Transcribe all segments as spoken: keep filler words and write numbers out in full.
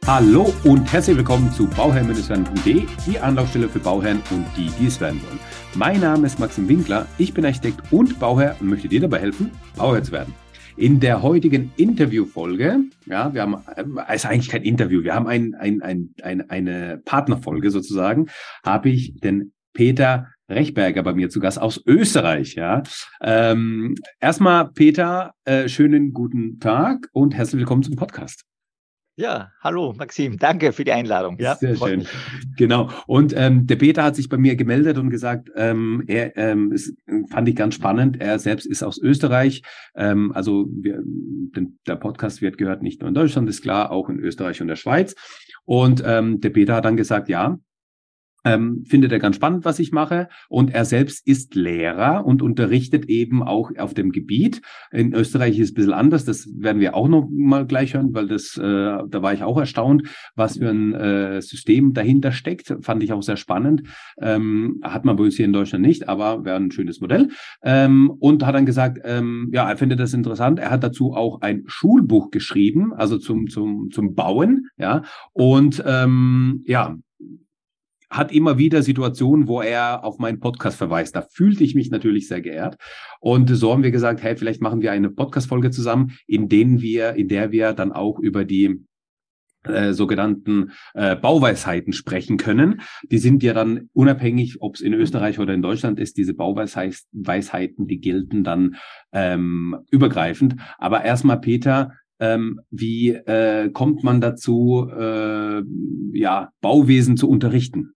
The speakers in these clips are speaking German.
Hallo und herzlich willkommen zu bauherr Bindestrich werden punkt de, die Anlaufstelle für Bauherren und die, die es werden wollen. Mein Name ist Maxim Winkler, ich bin Architekt und Bauherr und möchte dir dabei helfen, Bauherr zu werden. In der heutigen Interviewfolge, ja, wir haben, es ist eigentlich kein Interview, wir haben ein, ein, ein, ein, eine Partnerfolge sozusagen, habe ich den Peter Rechberger bei mir zu Gast aus Österreich, ja. Ähm, erstmal, Peter, äh, schönen guten Tag und herzlich willkommen zum Podcast. Ja, hallo Maxim, danke für die Einladung. Ja, sehr freut schön. mich. Genau. Und ähm, der Peter hat sich bei mir gemeldet und gesagt, ähm, er ähm, ist, fand ich ganz spannend. Er selbst ist aus Österreich. Ähm, also wir, den, der Podcast wird gehört nicht nur in Deutschland, ist klar, auch in Österreich und der Schweiz. Und ähm, der Peter hat dann gesagt, ja. Ähm, findet er ganz spannend, was ich mache. Und er selbst ist Lehrer und unterrichtet eben auch auf dem Gebiet. In Österreich ist es ein bisschen anders. Das werden wir auch noch mal gleich hören, weil das, äh, da war ich auch erstaunt, was für ein äh, System dahinter steckt. Fand ich auch sehr spannend. Ähm, hat man bei uns hier in Deutschland nicht, aber wäre ein schönes Modell. Ähm, und hat dann gesagt, ähm, ja, er findet das interessant. Er hat dazu auch ein Schulbuch geschrieben, also zum, zum, zum Bauen. Ja, und ähm, ja, hat immer wieder Situationen, wo er auf meinen Podcast verweist. Da fühlte ich mich natürlich sehr geehrt. Und so haben wir gesagt, hey, vielleicht machen wir eine Podcast-Folge zusammen, in denen wir, in der wir dann auch über die äh, sogenannten äh, Bauweisheiten sprechen können. Die sind ja dann unabhängig, ob es in Österreich oder in Deutschland ist, diese Bauweisheiten, die gelten dann ähm, übergreifend. Aber erstmal, Peter, Ähm, wie äh, kommt man dazu, äh, ja, Bauwesen zu unterrichten?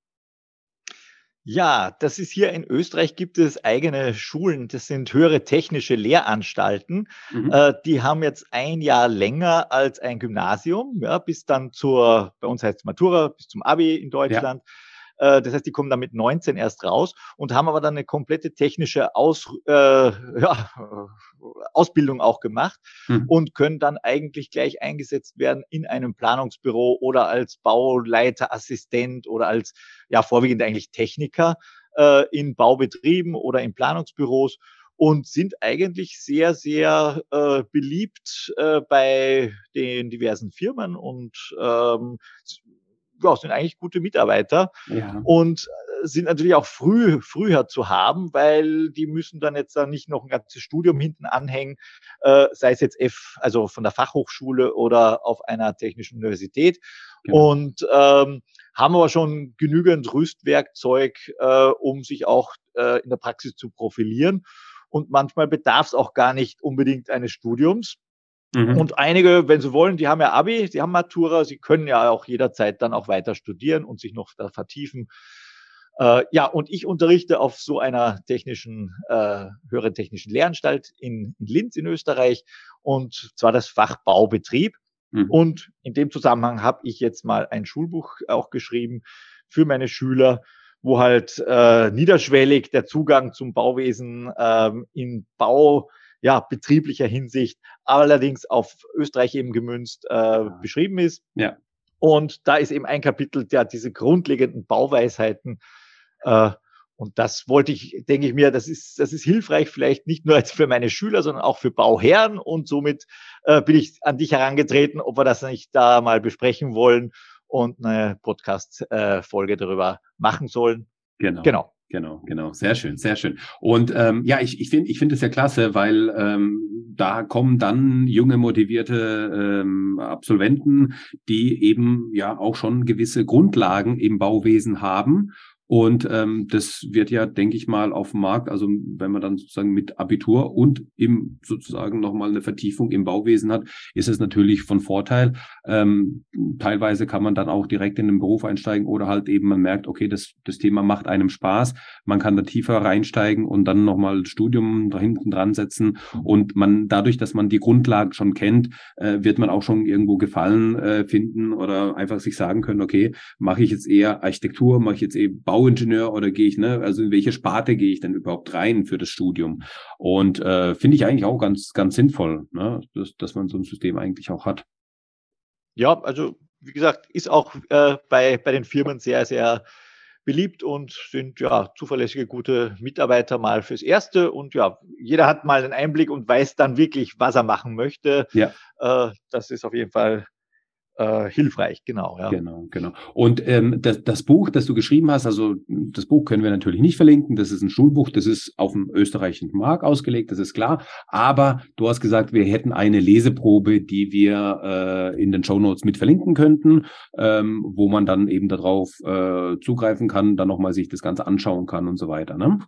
Ja, das ist hier in Österreich gibt es eigene Schulen, das sind höhere technische Lehranstalten. Mhm. Äh, die haben jetzt ein Jahr länger als ein Gymnasium, ja, bis dann zur, bei uns heißt es Matura, bis zum Abi in Ja. Deutschland. Äh, das heißt, die kommen dann mit neunzehn erst raus und haben aber dann eine komplette technische Aus, äh, ja, Ausbildung auch gemacht Mhm. und können dann eigentlich gleich eingesetzt werden in einem Planungsbüro oder als Bauleiterassistent oder als, ja, vorwiegend eigentlich Techniker äh, in Baubetrieben oder in Planungsbüros und sind eigentlich sehr, sehr äh, beliebt äh, bei den diversen Firmen und ähm, ja, sind eigentlich gute Mitarbeiter Ja. und sind natürlich auch früh, früher zu haben, weil die müssen dann jetzt dann nicht noch ein ganzes Studium hinten anhängen, äh, sei es jetzt F, also von der Fachhochschule oder auf einer technischen Universität. Genau. Und ähm, haben aber schon genügend Rüstwerkzeug, äh, um sich auch äh, in der Praxis zu profilieren. Und manchmal bedarf es auch gar nicht unbedingt eines Studiums. Mhm. Und einige, wenn sie wollen, die haben ja Abi, die haben Matura, sie können ja auch jederzeit dann auch weiter studieren und sich noch da vertiefen. Äh, ja, und ich unterrichte auf so einer technischen, äh, höheren technischen Lehranstalt in, in Linz in Österreich und zwar das Fach Baubetrieb. Mhm. Und in dem Zusammenhang habe ich jetzt mal ein Schulbuch auch geschrieben für meine Schüler, wo halt äh, niederschwellig der Zugang zum Bauwesen ähm, in Bau, ja, betrieblicher Hinsicht, allerdings auf Österreich eben gemünzt, äh, beschrieben ist. Ja. Und da ist eben ein Kapitel, der diese grundlegenden Bauweisheiten, äh, und das wollte ich, denke ich mir, das ist, das ist hilfreich, vielleicht nicht nur jetzt für meine Schüler, sondern auch für Bauherren. Und somit äh, bin ich an dich herangetreten, ob wir das nicht da mal besprechen wollen und eine Podcast-Folge äh, darüber machen sollen. Genau. Genau. Genau, genau. Sehr schön, sehr schön. Und ähm, ja, ich, ich finde ich finde es ja klasse, weil ähm, da kommen dann junge, motivierte ähm, Absolventen, die eben ja auch schon gewisse Grundlagen im Bauwesen haben. Und ähm, das wird ja, denke ich mal, auf dem Markt, also wenn man dann sozusagen mit Abitur und im sozusagen nochmal eine Vertiefung im Bauwesen hat, ist es natürlich von Vorteil. Ähm, teilweise kann man dann auch direkt in den Beruf einsteigen oder halt eben man merkt, okay, das, das Thema macht einem Spaß. Man kann da tiefer reinsteigen und dann nochmal Studium da hinten dran setzen. Und man, dadurch, dass man die Grundlagen schon kennt, äh, wird man auch schon irgendwo Gefallen äh, finden oder einfach sich sagen können, okay, mache ich jetzt eher Architektur, mache ich jetzt eher Bauingenieur oder gehe ich, ne, also in welche Sparte gehe ich denn überhaupt rein für das Studium? Und äh, finde ich eigentlich auch ganz, ganz sinnvoll, ne, dass, dass man so ein System eigentlich auch hat. Ja, also wie gesagt, ist auch äh, bei, bei den Firmen sehr, sehr beliebt und sind ja zuverlässige, gute Mitarbeiter mal fürs Erste. Und ja, jeder hat mal einen Einblick und weiß dann wirklich, was er machen möchte. Ja. Äh, das ist auf jeden Fall äh, hilfreich, genau. Ja. Genau, genau. Und ähm, das, das Buch, das du geschrieben hast, also das Buch können wir natürlich nicht verlinken, das ist ein Schulbuch, das ist auf dem österreichischen Markt ausgelegt, das ist klar. Aber du hast gesagt, wir hätten eine Leseprobe, die wir äh, in den Shownotes mit verlinken könnten, ähm, wo man dann eben darauf äh, zugreifen kann, dann nochmal sich das Ganze anschauen kann und so weiter, ne?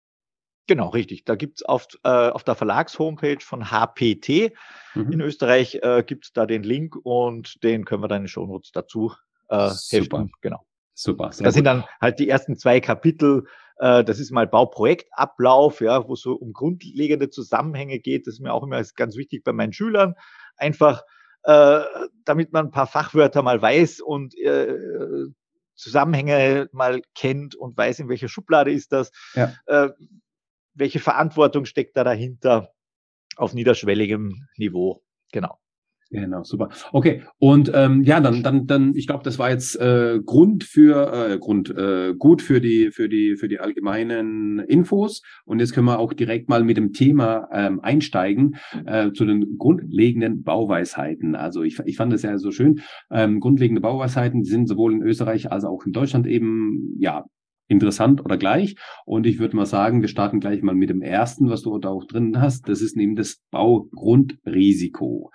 Genau, richtig. Da gibt's auf, äh, auf der Verlagshomepage von H P T Mhm. in Österreich äh, gibt's da den Link und den können wir dann in den Shownotes dazu äh, Super, heften. Genau. super, sehr Da sind gut. dann halt die ersten zwei Kapitel. Äh, das ist mal Bauprojektablauf, ja, wo es so um grundlegende Zusammenhänge geht. Das ist mir auch immer ganz wichtig bei meinen Schülern. Einfach, äh, damit man ein paar Fachwörter mal weiß und äh, Zusammenhänge mal kennt und weiß, in welcher Schublade ist das. Ja. Äh, welche Verantwortung steckt da dahinter auf niederschwelligem Niveau? Genau. Genau, super. Okay, und ähm, ja, dann, dann, dann, ich glaube, das war jetzt äh, Grund für äh, Grund äh, gut für die für die für die allgemeinen Infos. Und jetzt können wir auch direkt mal mit dem Thema ähm, einsteigen äh, zu den grundlegenden Bauweisheiten. Also ich, ich fand das ja so schön. Ähm, grundlegende Bauweisheiten die sind sowohl in Österreich als auch in Deutschland eben ja interessant oder gleich. Und ich würde mal sagen, wir starten gleich mal mit dem ersten, was du da auch drin hast. Das ist nämlich das Baugrundrisiko.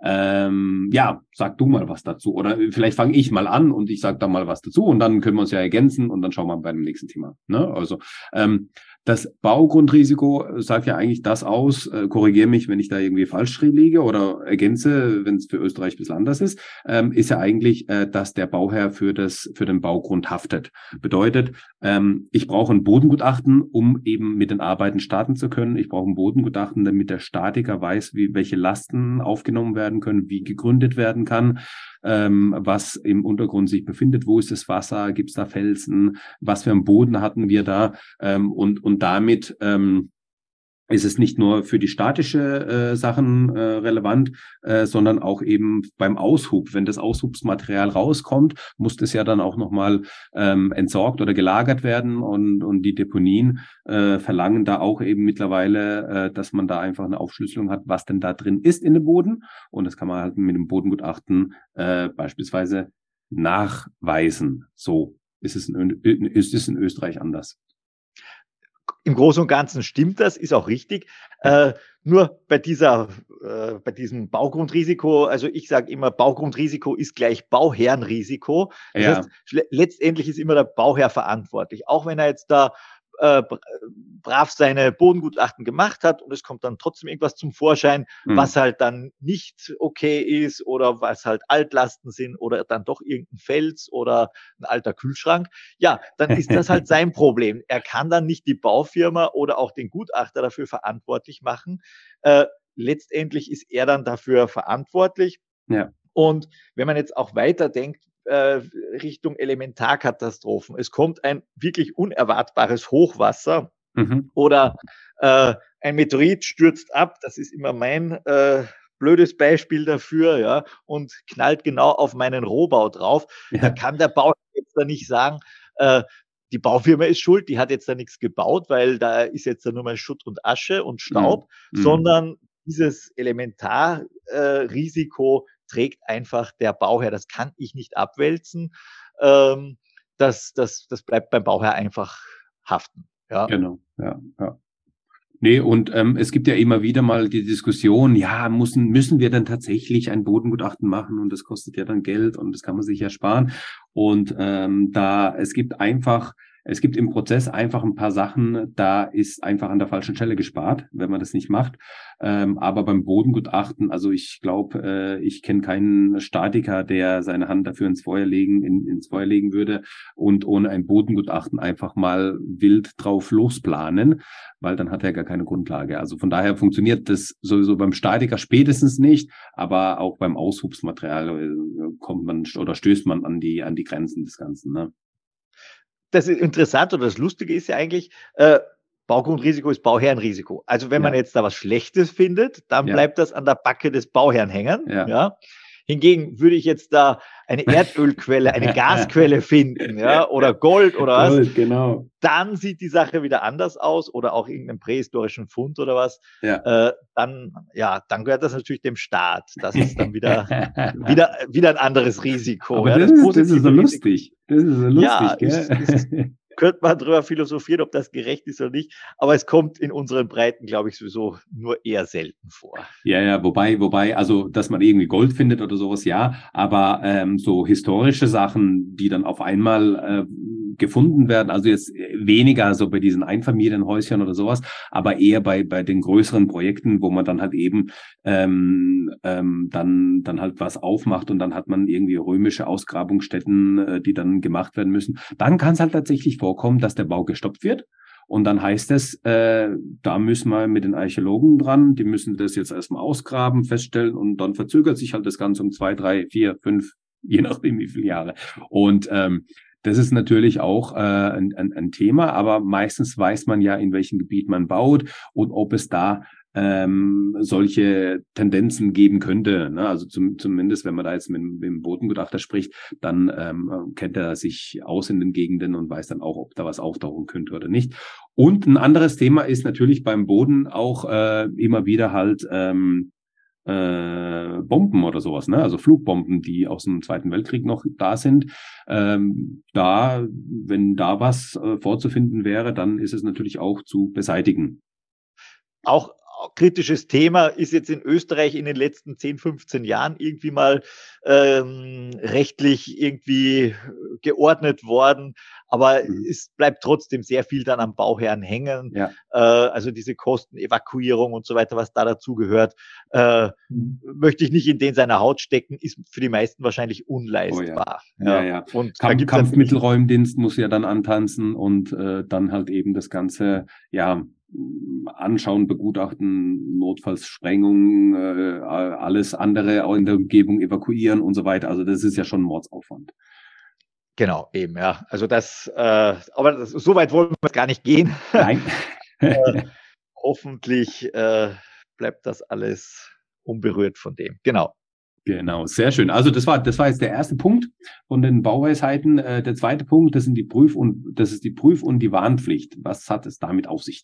Ähm, ja, sag du mal was dazu. Oder vielleicht fange ich mal an und ich sage da mal was dazu und dann können wir uns ja ergänzen und dann schauen wir bei dem nächsten Thema. Ne? Also ähm, das Baugrundrisiko sagt ja eigentlich das aus, äh, korrigiere mich, wenn ich da irgendwie falsch liege oder ergänze, wenn es für Österreich ein bisschen anders ist, ähm, ist ja eigentlich, äh, dass der Bauherr für das für den Baugrund haftet. Bedeutet, ähm, ich brauche ein Bodengutachten, um eben mit den Arbeiten starten zu können. Ich brauche ein Bodengutachten, damit der Statiker weiß, wie welche Lasten aufgenommen werden können, wie gegründet werden kann, ähm, was im Untergrund sich befindet, wo ist das Wasser, gibt es da Felsen, was für einen Boden hatten wir da, ähm, und, und damit ähm, ist es nicht nur für die statische äh, Sachen äh, relevant, äh, sondern auch eben beim Aushub. Wenn das Aushubsmaterial rauskommt, muss das ja dann auch nochmal ähm, entsorgt oder gelagert werden und, und die Deponien äh, verlangen da auch eben mittlerweile, äh, dass man da einfach eine Aufschlüsselung hat, was denn da drin ist in dem Boden. Und das kann man halt mit dem Bodengutachten äh, beispielsweise nachweisen. So ist es in, ist es in Österreich anders. Im Großen und Ganzen stimmt das, ist auch richtig. Ja. Äh, nur bei dieser, äh, bei diesem Baugrundrisiko, also ich sage immer, Baugrundrisiko ist gleich Bauherrenrisiko. Das Ja. heißt, letztendlich ist immer der Bauherr verantwortlich. Auch wenn er jetzt da äh, brav seine Bodengutachten gemacht hat und es kommt dann trotzdem irgendwas zum Vorschein, Hm. was halt dann nicht okay ist oder was halt Altlasten sind oder dann doch irgendein Fels oder ein alter Kühlschrank. Ja, dann ist das halt sein Problem. Er kann dann nicht die Baufirma oder auch den Gutachter dafür verantwortlich machen. Äh, letztendlich ist er dann dafür verantwortlich. Ja. Und wenn man jetzt auch weiterdenkt, äh, Richtung Elementarkatastrophen, es kommt ein wirklich unerwartbares Hochwasser Mhm. oder äh, ein Meteorit stürzt ab, das ist immer mein äh, blödes Beispiel dafür, ja, und knallt genau auf meinen Rohbau drauf, Ja. da kann der Bauherr jetzt da nicht sagen, äh, die Baufirma ist schuld, die hat jetzt da nichts gebaut, weil da ist jetzt da nur mal Schutt und Asche und Staub, Mhm. sondern dieses Elementarrisiko äh, trägt einfach der Bauherr. Das kann ich nicht abwälzen. Ähm, das, das, das bleibt beim Bauherr einfach haften. Ja. Genau, ja, ja. Nee, und ähm, es gibt ja immer wieder mal die Diskussion, ja, müssen, müssen wir dann tatsächlich ein Bodengutachten machen und das kostet ja dann Geld und das kann man sich ja sparen. Und ähm, da, es gibt einfach, es gibt im Prozess einfach ein paar Sachen, da ist einfach an der falschen Stelle gespart, wenn man das nicht macht. Ähm, aber beim Bodengutachten, also ich glaube, äh, ich kenne keinen Statiker, der seine Hand dafür ins Feuer legen, in, ins Feuer legen würde und ohne ein Bodengutachten einfach mal wild drauf losplanen, weil dann hat er gar keine Grundlage. Also von daher funktioniert das sowieso beim Statiker spätestens nicht, aber auch beim Aushubsmaterial äh, kommt man oder stößt man an die an die Grenzen des Ganzen. Ne? Das ist interessant oder das Lustige ist ja eigentlich, äh, Baugrundrisiko ist Bauherrenrisiko. Also wenn man Ja. jetzt da was Schlechtes findet, dann Ja. bleibt das an der Backe des Bauherrn hängen. Ja. Ja. Hingegen würde ich jetzt da eine Erdölquelle, eine Gasquelle finden, ja, oder Gold oder was, Gold, genau. Dann sieht die Sache wieder anders aus oder auch irgendeinen prähistorischen Fund oder was. Ja. Äh, dann, ja, dann gehört das natürlich dem Staat. Das ist dann wieder, wieder, wieder ein anderes Risiko. Aber ja, das, das ist, das ist so Risiko. lustig. Das ist so lustig, Ja, gell? ist, ist, könnte man drüber philosophieren, ob das gerecht ist oder nicht. Aber es kommt in unseren Breiten, glaube ich, sowieso nur eher selten vor. Ja, ja, wobei, wobei, also, dass man irgendwie Gold findet oder sowas, ja, aber ähm, so historische Sachen, die dann auf einmal äh, gefunden werden, also jetzt weniger so bei diesen Einfamilienhäuschen oder sowas, aber eher bei bei den größeren Projekten, wo man dann halt eben ähm, ähm, dann dann halt was aufmacht und dann hat man irgendwie römische Ausgrabungsstätten, äh, die dann gemacht werden müssen. Dann kann es halt tatsächlich vorkommen, dass der Bau gestoppt wird. Und dann heißt es, äh, da müssen wir mit den Archäologen dran, die müssen das jetzt erstmal ausgraben, feststellen und dann verzögert sich halt das Ganze um zwei, drei, vier, fünf, je nachdem wie viele Jahre. Und ähm, das ist natürlich auch äh, ein, ein, ein Thema, aber meistens weiß man ja, in welchem Gebiet man baut und ob es da ähm, solche Tendenzen geben könnte. Ne? Also zum, zumindest, wenn man da jetzt mit, mit dem Bodengutachter spricht, dann ähm, kennt er sich aus in den Gegenden und weiß dann auch, ob da was auftauchen könnte oder nicht. Und ein anderes Thema ist natürlich beim Boden auch äh, immer wieder halt ähm, äh, Bomben oder sowas, ne? Also Flugbomben, die aus dem Zweiten Weltkrieg noch da sind. Ähm, da, wenn da was äh, vorzufinden wäre, dann ist es natürlich auch zu beseitigen. Auch kritisches Thema ist jetzt in Österreich in den letzten zehn, fünfzehn Jahren irgendwie mal ähm, rechtlich irgendwie geordnet worden. Aber mhm. es bleibt trotzdem sehr viel dann am Bauherrn hängen. Ja. Äh, also diese Kostenevakuierung und so weiter, was da dazu gehört, äh, mhm. möchte ich nicht in den seiner Haut stecken, ist für die meisten wahrscheinlich unleistbar. Oh ja, ja. ja, ja. Und Kamp Kampfmittelräumdienst muss ja dann antanzen und äh, dann halt eben das Ganze, ja, anschauen, begutachten, notfalls Sprengung, äh, alles andere in der Umgebung evakuieren und so weiter. Also das ist ja schon ein Mordsaufwand. Genau, eben, ja. Also das, äh, aber das, so weit wollen wir gar nicht gehen. Nein. äh, hoffentlich äh, bleibt das alles unberührt von dem. Genau. Genau, sehr schön. Also das war, das war jetzt der erste Punkt von den Bauweisheiten. Äh, der zweite Punkt, das sind die Prüf- und das ist die Prüf- und die Warnpflicht. Was hat es damit auf sich?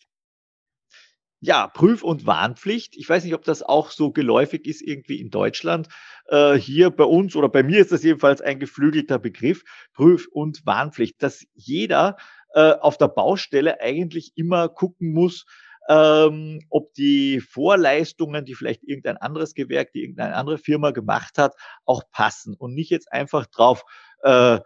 Ja, Prüf- und Warnpflicht. Ich weiß nicht, ob das auch so geläufig ist irgendwie in Deutschland. Äh, hier bei uns oder bei mir ist das jedenfalls ein geflügelter Begriff, Prüf- und Warnpflicht, dass jeder äh, auf der Baustelle eigentlich immer gucken muss, ähm, ob die Vorleistungen, die vielleicht irgendein anderes Gewerk, die irgendeine andere Firma gemacht hat, auch passen und nicht jetzt einfach drauf äh,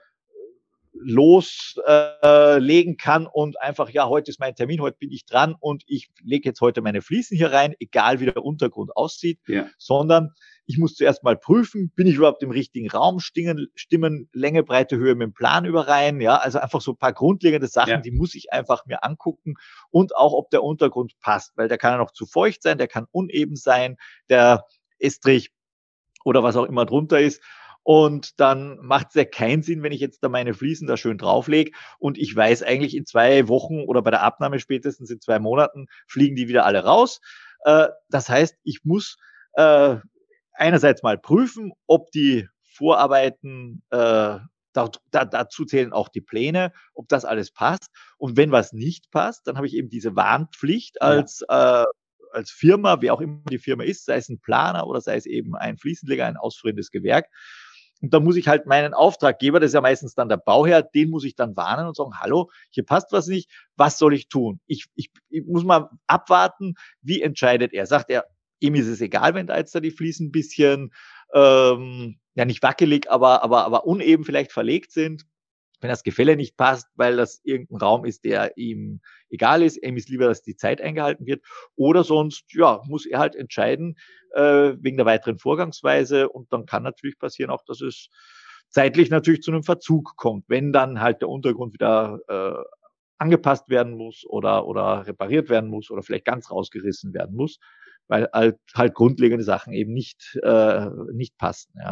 loslegen äh, kann und einfach, ja, heute ist mein Termin, heute bin ich dran und ich lege jetzt heute meine Fliesen hier rein, egal wie der Untergrund aussieht, ja. Sondern ich muss zuerst mal prüfen, bin ich überhaupt im richtigen Raum, Stimmen, Stimmen Länge, Breite, Höhe mit dem Plan überein, ja, also einfach so ein paar grundlegende Sachen, ja. Die muss ich einfach mir angucken und auch, ob der Untergrund passt, weil der kann ja noch zu feucht sein, der kann uneben sein, der Estrich oder was auch immer drunter ist. Und dann macht es ja keinen Sinn, wenn ich jetzt da meine Fliesen da schön drauflege und ich weiß eigentlich in zwei Wochen oder bei der Abnahme spätestens in zwei Monaten fliegen die wieder alle raus. Äh, das heißt, ich muss äh, einerseits mal prüfen, ob die Vorarbeiten, äh, da, da, dazu zählen auch die Pläne, ob das alles passt. Und wenn was nicht passt, dann habe ich eben diese Warnpflicht als ja. äh, als Firma, wer auch immer die Firma ist, sei es ein Planer oder sei es eben ein Fliesenleger, ein ausführendes Gewerk. Und da muss ich halt meinen Auftraggeber, das ist ja meistens dann der Bauherr, den muss ich dann warnen und sagen, hallo, hier passt was nicht, was soll ich tun? Ich, ich, ich muss mal abwarten, wie entscheidet er? Sagt er, ihm ist es egal, wenn da jetzt da die Fliesen ein bisschen, ähm, ja nicht wackelig, aber, aber, aber uneben vielleicht verlegt sind. Wenn das Gefälle nicht passt, weil das irgendein Raum ist, der ihm egal ist, ihm ist lieber, dass die Zeit eingehalten wird. Oder sonst, ja, muss er halt entscheiden, äh, wegen der weiteren Vorgangsweise. Und dann kann natürlich passieren auch, dass es zeitlich natürlich zu einem Verzug kommt, wenn dann halt der Untergrund wieder äh, angepasst werden muss oder, oder repariert werden muss oder vielleicht ganz rausgerissen werden muss, weil halt, halt grundlegende Sachen eben nicht, äh, nicht passen, ja.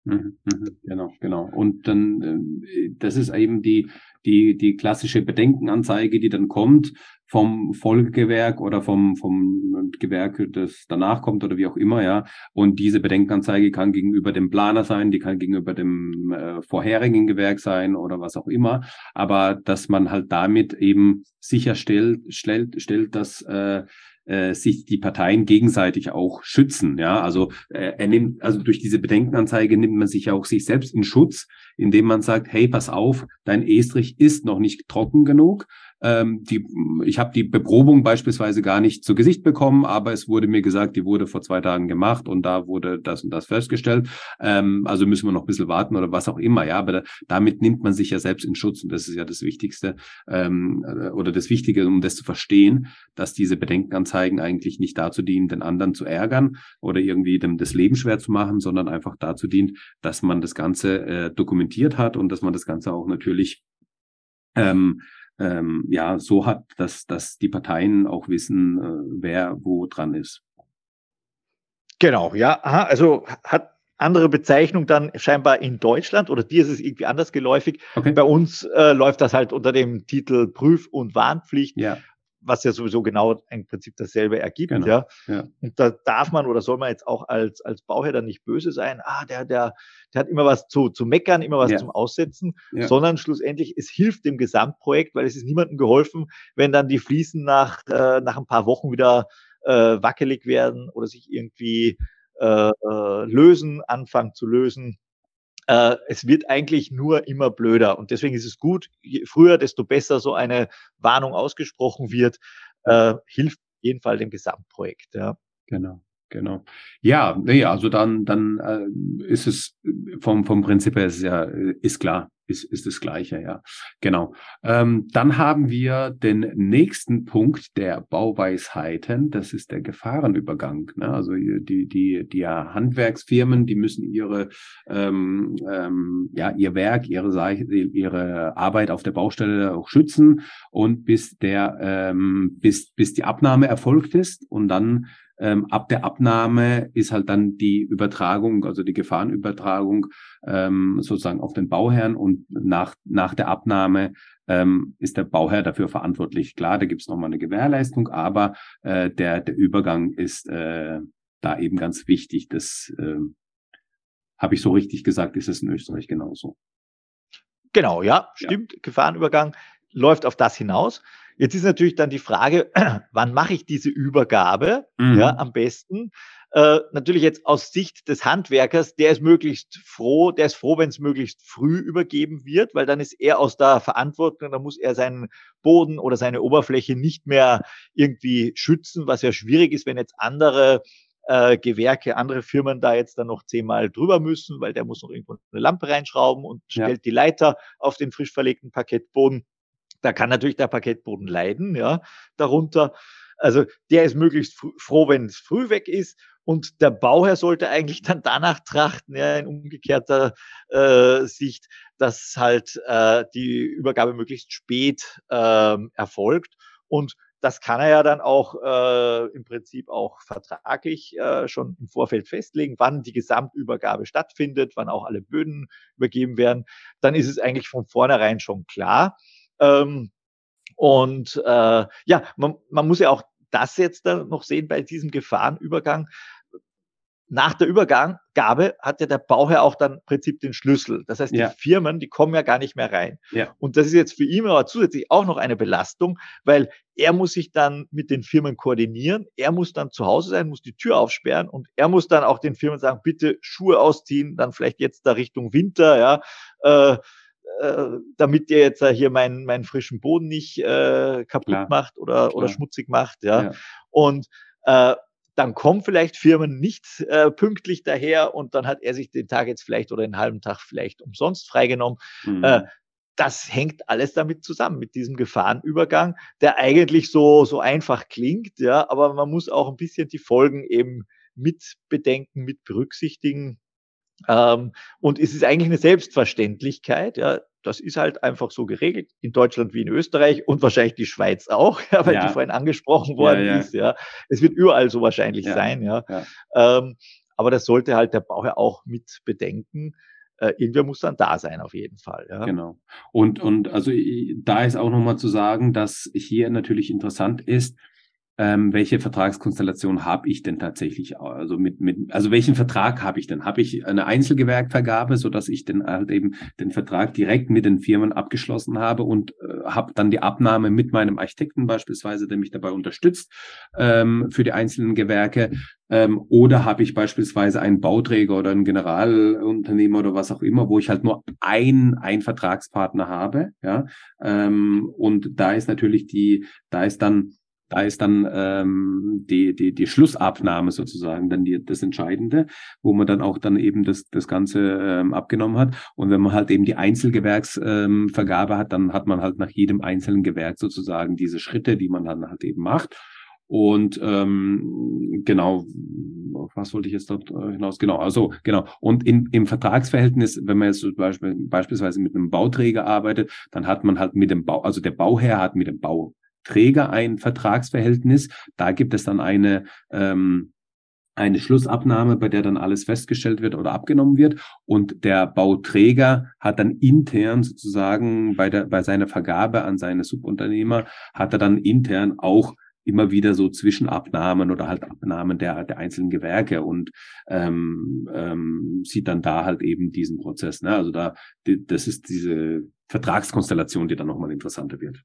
Mhm, mhm, genau, genau. Und dann, äh, das ist eben die, die, die klassische Bedenkenanzeige, die dann kommt vom Folgegewerk oder vom, vom Gewerk, das danach kommt oder wie auch immer, ja. Und diese Bedenkenanzeige kann gegenüber dem Planer sein, die kann gegenüber dem äh, vorherigen Gewerk sein oder was auch immer. Aber dass man halt damit eben sicherstellt, stellt, stellt, dass äh, äh, sich die Parteien gegenseitig auch schützen. Ja, also äh, er nimmt, also durch diese Bedenkenanzeige nimmt man sich ja auch sich selbst in Schutz, indem man sagt, hey, pass auf, dein Estrich ist noch nicht trocken genug. Ähm, die, ich habe die Beprobung beispielsweise gar nicht zu Gesicht bekommen, aber es wurde mir gesagt, die wurde vor zwei Tagen gemacht und da wurde das und das festgestellt. Ähm, also müssen wir noch ein bisschen warten oder was auch immer. Ja, aber da, damit nimmt man sich ja selbst in Schutz und das ist ja das Wichtigste ähm, oder das Wichtige, um das zu verstehen, dass diese Bedenkenanzeigen eigentlich nicht dazu dienen, den anderen zu ärgern oder irgendwie dem das Leben schwer zu machen, sondern einfach dazu dient, dass man das Ganze äh, dokumentiert hat und dass man das Ganze auch natürlich ähm, ähm, ja so hat, dass, dass die Parteien auch wissen, äh, wer wo dran ist. Genau, ja. Aha, also hat andere Bezeichnung dann scheinbar in Deutschland oder dir ist es irgendwie anders geläufig. Okay. Bei uns äh, läuft das halt unter dem Titel Prüf- und Warnpflicht, Ja, was ja sowieso genau im Prinzip dasselbe ergibt, genau. ja. Ja. Und da darf man oder soll man jetzt auch als, als Bauherr dann nicht böse sein, ah, der, der, der hat immer was zu, zu meckern, immer was Ja. zum Aussetzen, Ja. sondern schlussendlich, es hilft dem Gesamtprojekt, weil es ist niemandem geholfen, wenn dann die Fliesen nach, äh, nach ein paar Wochen wieder äh, wackelig werden oder sich irgendwie äh, äh, lösen, anfangen zu lösen. Äh, es wird eigentlich nur immer blöder. Und deswegen ist es gut, je früher, desto besser so eine Warnung ausgesprochen wird, äh, hilft auf jeden Fall dem Gesamtprojekt. Ja. Genau, genau. Ja, nee, also dann, dann äh, ist es vom, vom Prinzip her ist es ja, äh, ist klar, ist, ist das Gleiche, ja. Genau. Ähm, dann haben wir den nächsten Punkt der Bauweisheiten, das ist der Gefahrenübergang. Ne? Also die, die, die Handwerksfirmen, die müssen ihre, ähm, ähm, ja, ihr Werk, ihre, Seite, ihre Arbeit auf der Baustelle auch schützen und bis der, ähm, bis, bis die Abnahme erfolgt ist und dann Ähm, ab der Abnahme ist halt dann die Übertragung, also die Gefahrenübertragung ähm, sozusagen auf den Bauherrn und nach, nach der Abnahme ähm, ist der Bauherr dafür verantwortlich. Klar, da gibt es nochmal eine Gewährleistung, aber äh, der, der Übergang ist äh, da eben ganz wichtig. Das äh, habe ich so richtig gesagt, ist es in Österreich genauso. Genau, ja, stimmt. Ja. Gefahrenübergang läuft auf das hinaus. Jetzt ist natürlich dann die Frage, wann mache ich diese Übergabe mhm. ja, am besten? Äh, natürlich jetzt aus Sicht des Handwerkers, der ist möglichst froh, der ist froh, wenn es möglichst früh übergeben wird, weil dann ist er aus der Verantwortung, dann muss er seinen Boden oder seine Oberfläche nicht mehr irgendwie schützen, was ja schwierig ist, wenn jetzt andere äh, Gewerke, andere Firmen da jetzt dann noch zehnmal drüber müssen, weil der muss noch irgendwo eine Lampe reinschrauben und ja. stellt die Leiter auf den frisch verlegten Parkettboden. Da kann natürlich der Parkettboden leiden, ja, darunter. Also der ist möglichst froh, wenn es früh weg ist. Und der Bauherr sollte eigentlich dann danach trachten, ja, in umgekehrter äh, Sicht, dass halt äh, die Übergabe möglichst spät äh, erfolgt. Und das kann er ja dann auch äh, im Prinzip auch vertraglich äh, schon im Vorfeld festlegen, wann die Gesamtübergabe stattfindet, wann auch alle Böden übergeben werden. Dann ist es eigentlich von vornherein schon klar. Ähm, und äh, ja, man, man muss ja auch das jetzt dann noch sehen bei diesem Gefahrenübergang. Nach der Übergabe hat ja der Bauherr auch dann im Prinzip den Schlüssel. Das heißt, ja. die Firmen, die kommen ja gar nicht mehr rein. Ja. Und das ist jetzt für ihn aber zusätzlich auch noch eine Belastung, weil er muss sich dann mit den Firmen koordinieren. Er muss dann zu Hause sein, muss die Tür aufsperren und er muss dann auch den Firmen sagen, bitte Schuhe ausziehen, dann vielleicht jetzt da Richtung Winter, ja, äh, äh, damit ihr jetzt hier meinen, meinen frischen Boden nicht äh, kaputt Klar. macht oder, Klar. oder schmutzig macht, ja. ja. Und äh, dann kommen vielleicht Firmen nicht äh, pünktlich daher und dann hat er sich den Tag jetzt vielleicht oder den halben Tag vielleicht umsonst freigenommen. Mhm. Äh, das hängt alles damit zusammen, mit diesem Gefahrenübergang, der eigentlich so, so einfach klingt, ja, aber man muss auch ein bisschen die Folgen eben mit bedenken, mit berücksichtigen. Ähm, und es ist eigentlich eine Selbstverständlichkeit, ja. Das ist halt einfach so geregelt, in Deutschland wie in Österreich und wahrscheinlich die Schweiz auch, ja, weil ja. die vorhin angesprochen worden ja, ja. ist, ja. Es wird überall so wahrscheinlich ja. sein, ja. ja. Ähm, aber das sollte halt der Bauherr auch mit bedenken. Äh, irgendwer muss dann da sein, auf jeden Fall. Ja. Genau. Und, und also da ist auch nochmal zu sagen, dass hier natürlich interessant ist, Ähm, welche Vertragskonstellation habe ich denn tatsächlich? Also mit, mit, also welchen Vertrag habe ich denn? Habe ich eine Einzelgewerkvergabe, so dass ich dann halt eben den Vertrag direkt mit den Firmen abgeschlossen habe und äh, habe dann die Abnahme mit meinem Architekten beispielsweise, der mich dabei unterstützt ähm, für die einzelnen Gewerke? Ähm, oder habe ich beispielsweise einen Bauträger oder einen Generalunternehmer oder was auch immer, wo ich halt nur ein, ein Vertragspartner habe, ja? Ähm, und da ist natürlich die, da ist dann Da ist dann ähm, die, die, die Schlussabnahme sozusagen dann die, das Entscheidende, wo man dann auch dann eben das, das Ganze ähm, abgenommen hat. Und wenn man halt eben die Einzelgewerksvergabe ähm, hat, dann hat man halt nach jedem einzelnen Gewerk sozusagen diese Schritte, die man dann halt eben macht. Und ähm, genau, auf was wollte ich jetzt dort hinaus? Genau, also genau. Und in, im Vertragsverhältnis, wenn man jetzt zum Beispiel beispielsweise mit einem Bauträger arbeitet, dann hat man halt mit dem Bau, also der Bauherr hat mit dem Bau Träger ein Vertragsverhältnis. Da gibt es dann eine, ähm, eine Schlussabnahme, bei der dann alles festgestellt wird oder abgenommen wird. Und der Bauträger hat dann intern sozusagen bei, der, bei seiner Vergabe an seine Subunternehmer, hat er dann intern auch immer wieder so Zwischenabnahmen oder halt Abnahmen der, der einzelnen Gewerke und ähm, ähm, sieht dann da halt eben diesen Prozess. Ne? Also da, die, das ist diese Vertragskonstellation, die dann nochmal interessanter wird.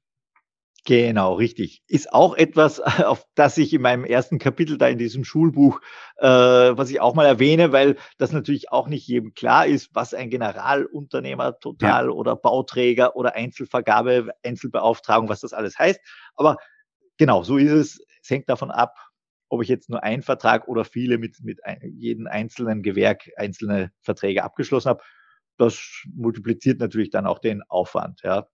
Genau, richtig. Ist auch etwas, auf das ich in meinem ersten Kapitel da in diesem Schulbuch, äh, was ich auch mal erwähne, weil das natürlich auch nicht jedem klar ist, was ein Generalunternehmer total ja. oder Bauträger oder Einzelvergabe, Einzelbeauftragung, was das alles heißt. Aber genau, so ist es. Es hängt davon ab, ob ich jetzt nur einen Vertrag oder viele mit, mit ein, jedem einzelnen Gewerk einzelne Verträge abgeschlossen habe. Das multipliziert natürlich dann auch den Aufwand, ja.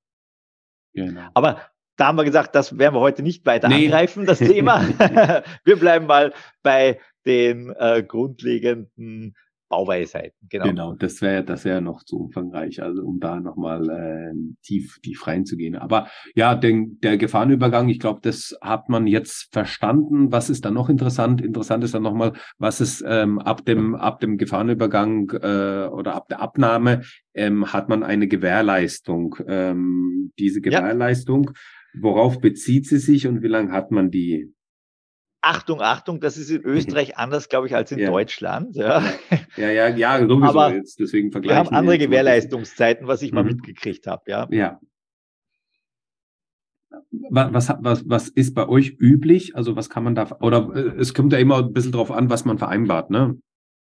Genau. Aber da haben wir gesagt, das werden wir heute nicht weiter nee. angreifen, das Thema. Wir bleiben mal bei den äh, grundlegenden Bauweisheiten. Genau, genau das wäre das wäre noch zu umfangreich, also um da nochmal äh, tief, tief reinzugehen. Aber ja, den, der Gefahrenübergang, ich glaube, das hat man jetzt verstanden. Was ist dann noch interessant? Interessant ist dann nochmal, was ist ähm, ab dem ab dem Gefahrenübergang äh, oder ab der Abnahme ähm, hat man eine Gewährleistung. Ähm, diese Gewährleistung, ja. Worauf bezieht sie sich und wie lange hat man die? Achtung, Achtung, das ist in Österreich anders, glaube ich, als in ja. Deutschland. Ja, ja, ja, ja sowieso. Aber jetzt deswegen vergleichen wir haben andere Gewährleistungszeiten, was ich mhm. mal mitgekriegt habe. Ja. ja. Was, was, was ist bei euch üblich? Also was kann man da, oder es kommt ja immer ein bisschen drauf an, was man vereinbart, ne?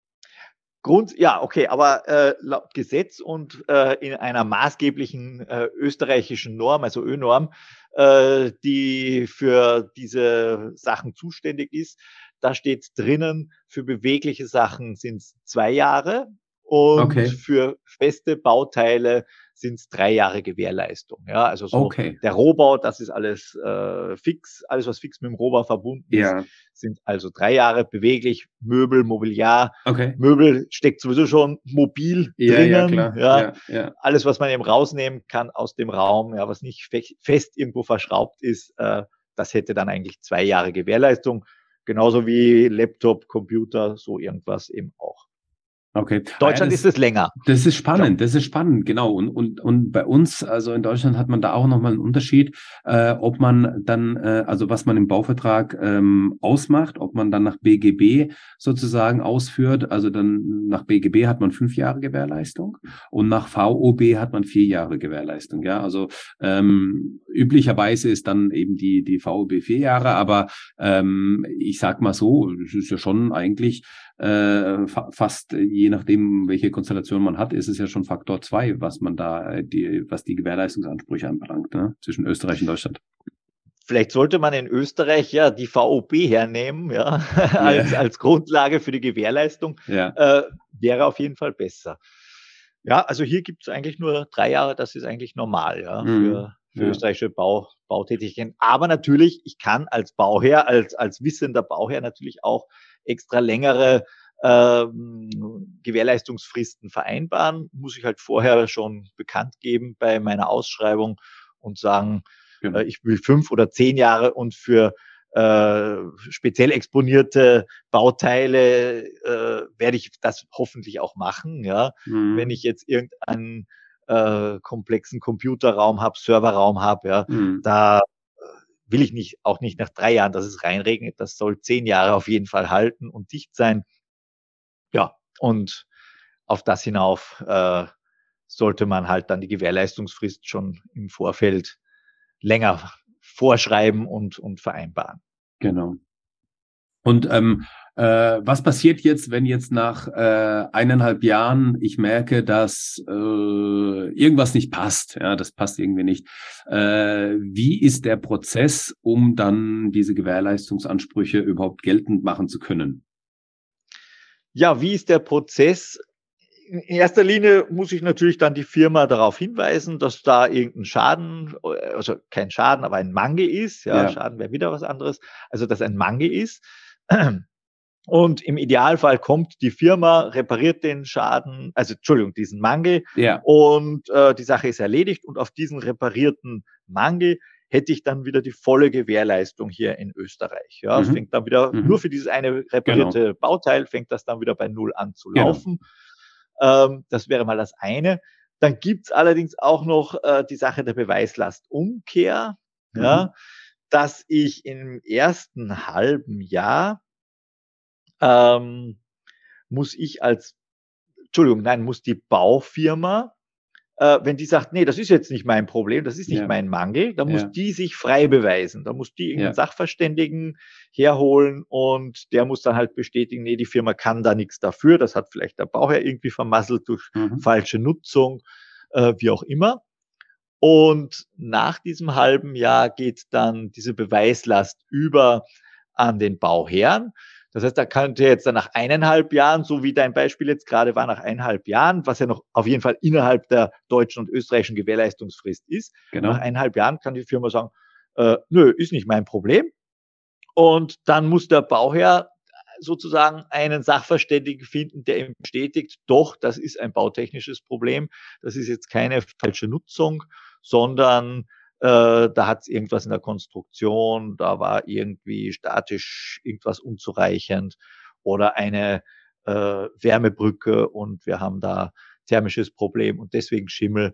Grund, ja, okay, aber äh, laut Gesetz und äh, in einer maßgeblichen äh, österreichischen Norm, also Ö-Norm, äh, die für diese Sachen zuständig ist, da steht drinnen, für bewegliche Sachen sind es zwei Jahre und okay. für feste Bauteile sind es drei Jahre Gewährleistung. Ja, also so okay. der Rohbau, das ist alles äh, fix, alles was fix mit dem Rohbau verbunden ja. ist, sind also drei Jahre beweglich, Möbel, Mobiliar. Okay. Möbel steckt sowieso schon mobil ja, drinnen. Ja, klar. Ja. Ja, ja. Alles, was man eben rausnehmen kann aus dem Raum, ja, was nicht fe fest irgendwo verschraubt ist, äh, das hätte dann eigentlich zwei Jahre Gewährleistung. Genauso wie Laptop, Computer, so irgendwas eben auch. Okay. Deutschland ja, das, ist es länger. Das ist spannend, das ist spannend, genau. Und, und, und bei uns, also in Deutschland hat man da auch nochmal einen Unterschied, äh, ob man dann, äh, also was man im Bauvertrag ähm, ausmacht, ob man dann nach B G B sozusagen ausführt. Also dann nach B G B hat man fünf Jahre Gewährleistung und nach V O B hat man vier Jahre Gewährleistung. Ja, also ähm, üblicherweise ist dann eben die, die V O B vier Jahre, aber ähm, ich sag mal so, es ist ja schon eigentlich äh, fa fast je nachdem, welche Konstellation man hat, ist es ja schon Faktor zwei, was man da, die, was die Gewährleistungsansprüche anbelangt, ne? Zwischen Österreich und Deutschland. Vielleicht sollte man in Österreich ja die V O B hernehmen, ja, yeah. als, als Grundlage für die Gewährleistung, yeah. äh, wäre auf jeden Fall besser. Ja, also hier gibt es eigentlich nur drei Jahre, das ist eigentlich normal, ja, mm, für, für ja. österreichische Bau, Bautätigkeiten. Aber natürlich, ich kann als Bauherr, als, als wissender Bauherr natürlich auch extra längere ähm, Gewährleistungsfristen vereinbaren, muss ich halt vorher schon bekannt geben bei meiner Ausschreibung und sagen, genau. äh, ich will fünf oder zehn Jahre und für äh, speziell exponierte Bauteile, äh, werde ich das hoffentlich auch machen. Ja, mhm. Wenn ich jetzt irgendeinen äh, komplexen Computerraum habe, Serverraum habe, ja, mhm. da will ich nicht, auch nicht nach drei Jahren, dass es reinregnet. Das soll zehn Jahre auf jeden Fall halten und dicht sein. Ja, und auf das hinauf äh, sollte man halt dann die Gewährleistungsfrist schon im Vorfeld länger vorschreiben und, und vereinbaren. Genau. Und ähm, äh, was passiert jetzt, wenn jetzt nach äh, eineinhalb Jahren ich merke, dass äh, irgendwas nicht passt? Ja, das passt irgendwie nicht. Äh, wie ist der Prozess, um dann diese Gewährleistungsansprüche überhaupt geltend machen zu können? Ja, wie ist der Prozess? In erster Linie muss ich natürlich dann die Firma darauf hinweisen, dass da irgendein Schaden, also kein Schaden, aber ein Mangel ist. Ja, ja. Schaden wäre wieder was anderes. Also, dass ein Mangel ist. Und im Idealfall kommt die Firma, repariert den Schaden, also Entschuldigung, diesen Mangel. Ja. Und äh, die Sache ist erledigt. Und auf diesen reparierten Mangel hätte ich dann wieder die volle Gewährleistung hier in Österreich. Ja, mhm. Es fängt dann wieder, mhm. nur für dieses eine reparierte genau. Bauteil, fängt das dann wieder bei Null an zu laufen. Genau. Das wäre mal das eine. Dann gibt's allerdings auch noch äh, die Sache der Beweislastumkehr, mhm. ja, dass ich im ersten halben Jahr ähm, muss ich als, Entschuldigung, nein, muss die Baufirma, äh, wenn die sagt, nee, das ist jetzt nicht mein Problem, das ist nicht ja. mein Mangel, dann muss ja. die sich frei beweisen. Da muss die irgendeinen ja. Sachverständigen herholen und der muss dann halt bestätigen, nee, die Firma kann da nichts dafür. Das hat vielleicht der Bauherr irgendwie vermasselt durch mhm. falsche Nutzung, äh, wie auch immer. Und nach diesem halben Jahr geht dann diese Beweislast über an den Bauherrn. Das heißt, da könnte jetzt dann nach eineinhalb Jahren, so wie dein Beispiel jetzt gerade war, nach eineinhalb Jahren, was ja noch auf jeden Fall innerhalb der deutschen und österreichischen Gewährleistungsfrist ist, genau. nach eineinhalb Jahren kann die Firma sagen, äh, nö, ist nicht mein Problem. Und dann muss der Bauherr sozusagen einen Sachverständigen finden, der ihm bestätigt, doch, das ist ein bautechnisches Problem, das ist jetzt keine falsche Nutzung, sondern Äh, da hat es irgendwas in der Konstruktion, da war irgendwie statisch irgendwas unzureichend oder eine äh, Wärmebrücke und wir haben da thermisches Problem und deswegen Schimmel.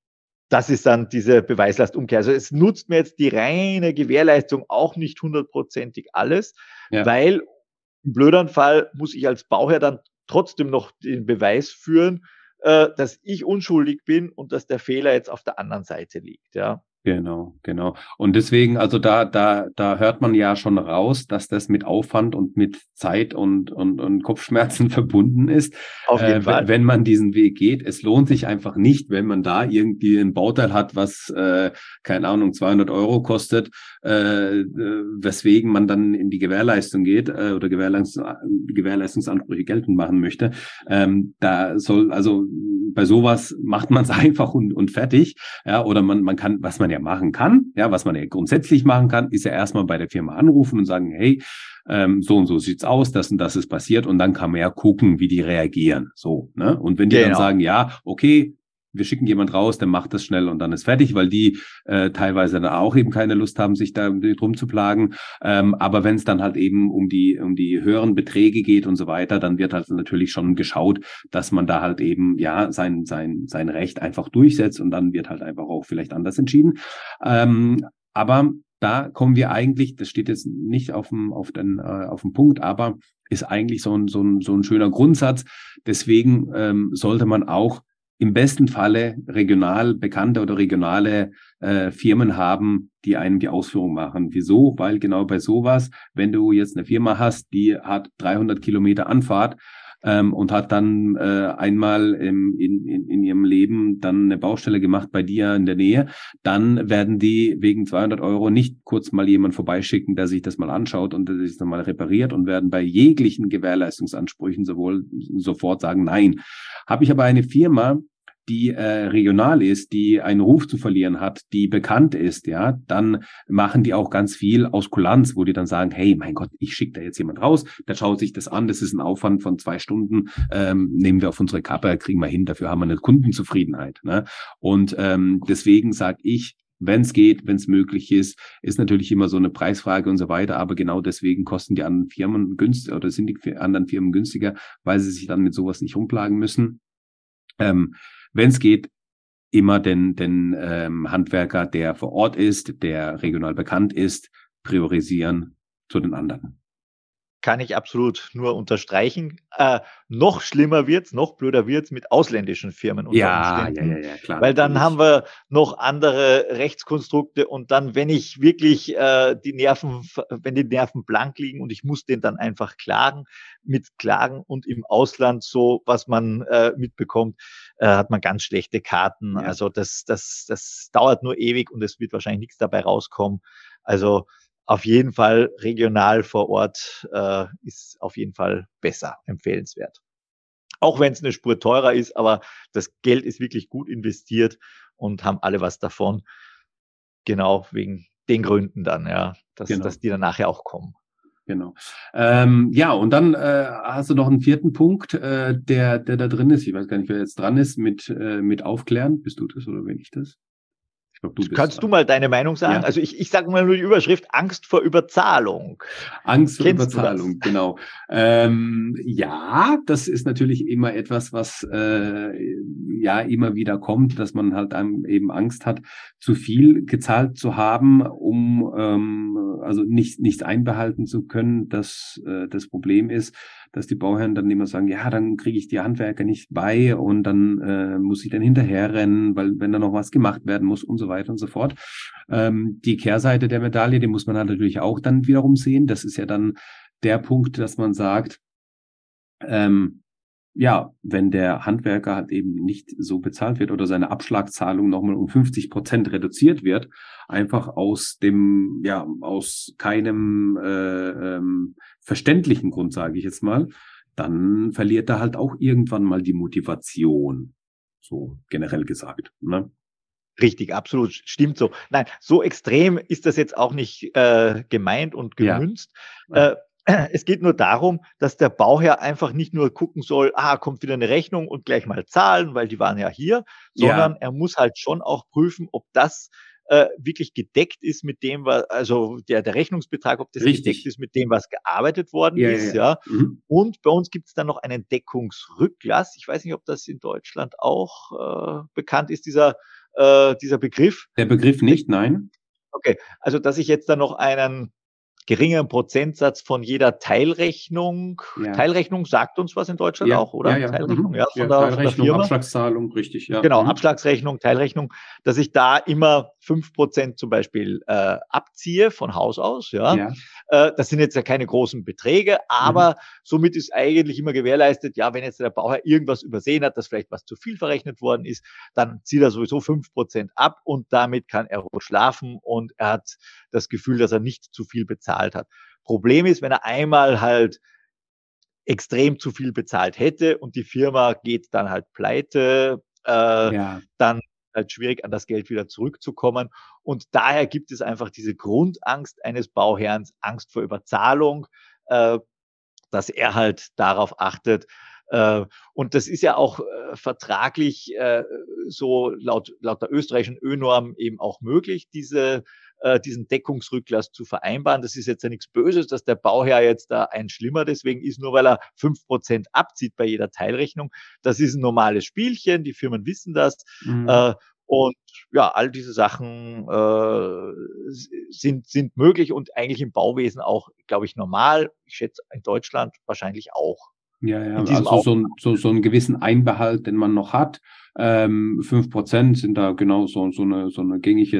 Das ist dann diese Beweislastumkehr. Also es nutzt mir jetzt die reine Gewährleistung auch nicht hundertprozentig alles, ja. weil im blöderen Fall muss ich als Bauherr dann trotzdem noch den Beweis führen, äh, dass ich unschuldig bin und dass der Fehler jetzt auf der anderen Seite liegt, ja. Genau, genau. Und deswegen, also da, da, da hört man ja schon raus, dass das mit Aufwand und mit Zeit und, und, und Kopfschmerzen verbunden ist. Auf jeden äh, Fall. Wenn man diesen Weg geht. Es lohnt sich einfach nicht, wenn man da irgendwie ein Bauteil hat, was, äh, keine Ahnung, zweihundert Euro kostet, äh, weswegen man dann in die Gewährleistung geht, äh, oder Gewährleistungs Gewährleistungsansprüche geltend machen möchte. Ähm, da soll, also bei sowas macht man es einfach und, und fertig. Ja, oder man, man kann, was man ja machen kann, ja, was man ja grundsätzlich machen kann, ist ja erstmal bei der Firma anrufen und sagen, hey, ähm, so und so sieht's aus, das und das ist passiert und dann kann man ja gucken, wie die reagieren, so, ne? Und wenn die genau. dann sagen, ja, okay, wir schicken jemand raus, der macht das schnell und dann ist fertig, weil die äh, teilweise dann auch eben keine Lust haben, sich da drum zu plagen. Ähm, aber wenn es dann halt eben um die um die höheren Beträge geht und so weiter, dann wird halt natürlich schon geschaut, dass man da halt eben ja sein sein sein Recht einfach durchsetzt und dann wird halt einfach auch vielleicht anders entschieden. Ähm, aber da kommen wir eigentlich, das steht jetzt nicht auf dem auf den äh, auf dem Punkt, aber ist eigentlich so ein so ein so ein schöner Grundsatz. Deswegen ähm, sollte man auch im besten Falle regional bekannte oder regionale äh, Firmen haben, die einem die Ausführung machen. Wieso? Weil genau bei sowas, wenn du jetzt eine Firma hast, die hat dreihundert Kilometer Anfahrt ähm, und hat dann äh, einmal im, in, in, in ihrem Leben dann eine Baustelle gemacht bei dir in der Nähe, dann werden die wegen zweihundert Euro nicht kurz mal jemand vorbeischicken, der sich das mal anschaut und der sich das mal repariert und werden bei jeglichen Gewährleistungsansprüchen sowohl sofort sagen, nein. Habe ich aber eine Firma, die äh, regional ist, die einen Ruf zu verlieren hat, die bekannt ist, ja, dann machen die auch ganz viel aus Kulanz, wo die dann sagen, hey, mein Gott, ich schicke da jetzt jemand raus, der schaut sich das an, das ist ein Aufwand von zwei Stunden, ähm, nehmen wir auf unsere Kappe, kriegen wir hin, dafür haben wir eine Kundenzufriedenheit, ne? Und ähm, deswegen sage ich, wenn es geht, wenn es möglich ist. Ist natürlich immer so eine Preisfrage und so weiter, aber genau deswegen kosten die anderen Firmen günstiger oder sind die anderen Firmen günstiger, weil sie sich dann mit sowas nicht rumplagen müssen. Ähm, wenn es geht, immer den, den ähm, Handwerker, der vor Ort ist, der regional bekannt ist, priorisieren zu den anderen. Kann ich absolut nur unterstreichen. Äh, noch schlimmer wird's, noch blöder wird's mit ausländischen Firmen unter Ja, Umständen. ja, ja, ja, klar. Weil dann natürlich. haben wir noch andere Rechtskonstrukte und dann, wenn ich wirklich äh, die Nerven, wenn die Nerven blank liegen und ich muss den dann einfach klagen, mit Klagen und im Ausland so, was man äh, mitbekommt, äh, hat man ganz schlechte Karten. Ja. Also das, das, das dauert nur ewig und es wird wahrscheinlich nichts dabei rauskommen. Also auf jeden Fall regional vor Ort äh, ist auf jeden Fall besser, empfehlenswert. Auch wenn es eine Spur teurer ist, aber das Geld ist wirklich gut investiert und haben alle was davon. Genau, wegen den Gründen dann, ja, dass, Genau. dass die dann nachher auch kommen. Genau. Ähm, ja, und dann äh, hast du noch einen vierten Punkt, äh, der, der da drin ist. Ich weiß gar nicht, wer jetzt dran ist, mit, äh, mit Aufklären. Bist du das oder bin ich das? Ich glaube, du bist Kannst dran. du mal deine Meinung sagen? Ja. Also ich, ich sage mal nur die Überschrift, Angst vor Überzahlung. Angst vor Kennst du Überzahlung, genau. Ähm, ja, das ist natürlich immer etwas, was äh, ja immer wieder kommt, dass man halt einem eben Angst hat, zu viel gezahlt zu haben, um ähm, also nicht nichts einbehalten zu können. Das äh, das Problem ist, dass die Bauherren dann immer sagen, ja, dann kriege ich die Handwerker nicht bei und dann äh, muss ich dann hinterherrennen, weil wenn da noch was gemacht werden muss und so weiter und so fort. Ähm, die Kehrseite der Medaille, die muss man halt natürlich auch dann wiederum sehen. Das ist ja dann der Punkt, dass man sagt, ähm, ja, wenn der Handwerker halt eben nicht so bezahlt wird oder seine Abschlagszahlung nochmal um fünfzig Prozent reduziert wird, einfach aus dem, ja, aus keinem äh, ähm, verständlichen Grund, sage ich jetzt mal, dann verliert er halt auch irgendwann mal die Motivation, so generell gesagt, ne? Richtig, absolut, stimmt so. Nein, so extrem ist das jetzt auch nicht äh, gemeint und gemünzt. Ja. Äh, es geht nur darum, dass der Bauherr einfach nicht nur gucken soll, ah, kommt wieder eine Rechnung und gleich mal zahlen, weil die waren ja hier, sondern Ja. er muss halt schon auch prüfen, ob das äh, wirklich gedeckt ist mit dem, was, also der, der Rechnungsbetrag, ob das Richtig. gedeckt ist mit dem, was gearbeitet worden Ja, ja, ist, ja. ja. Mhm. Und bei uns gibt es dann noch einen Deckungsrücklass. Ich weiß nicht, ob das in Deutschland auch äh, bekannt ist, dieser äh, dieser Begriff. Der Begriff nicht, nein. Okay, also dass ich jetzt dann noch einen geringeren Prozentsatz von jeder Teilrechnung, Ja. Teilrechnung sagt uns was in Deutschland Ja, auch, oder? ja, ja. Teilrechnung, Mhm. ja, von Ja, der, von der Teilrechnung, Firma. Abschlagszahlung, richtig, ja. Genau, Mhm. Abschlagsrechnung, Teilrechnung, dass ich da immer fünf Prozent zum Beispiel äh, abziehe von Haus aus, ja. Ja. Äh, das sind jetzt ja keine großen Beträge, aber Mhm. somit ist eigentlich immer gewährleistet, ja, wenn jetzt der Bauherr irgendwas übersehen hat, dass vielleicht was zu viel verrechnet worden ist, dann zieht er sowieso fünf Prozent ab und damit kann er ruhig schlafen und er hat das Gefühl, dass er nicht zu viel bezahlt hat. Problem ist, wenn er einmal halt extrem zu viel bezahlt hätte und die Firma geht dann halt pleite, äh, Ja. dann halt schwierig, an das Geld wieder zurückzukommen. Und daher gibt es einfach diese Grundangst eines Bauherrns, Angst vor Überzahlung, äh, dass er halt darauf achtet. Äh, und das ist ja auch äh, vertraglich äh, so laut, laut der österreichischen Ö-Norm eben auch möglich, diese äh, diesen Deckungsrücklass zu vereinbaren. Das ist jetzt ja nichts Böses, dass der Bauherr jetzt da ein Schlimmer deswegen ist, nur weil er fünf Prozent abzieht bei jeder Teilrechnung. Das ist ein normales Spielchen, die Firmen wissen das. Mhm. Äh, und ja, all diese Sachen äh, sind, sind möglich und eigentlich im Bauwesen auch, glaube ich, normal. Ich schätze in Deutschland wahrscheinlich auch. Ja, ja, In diesem also auch. so, ein- so, so einen gewissen Einbehalt, den man noch hat. Ähm, fünf Prozent sind da genau so, so eine, so eine gängige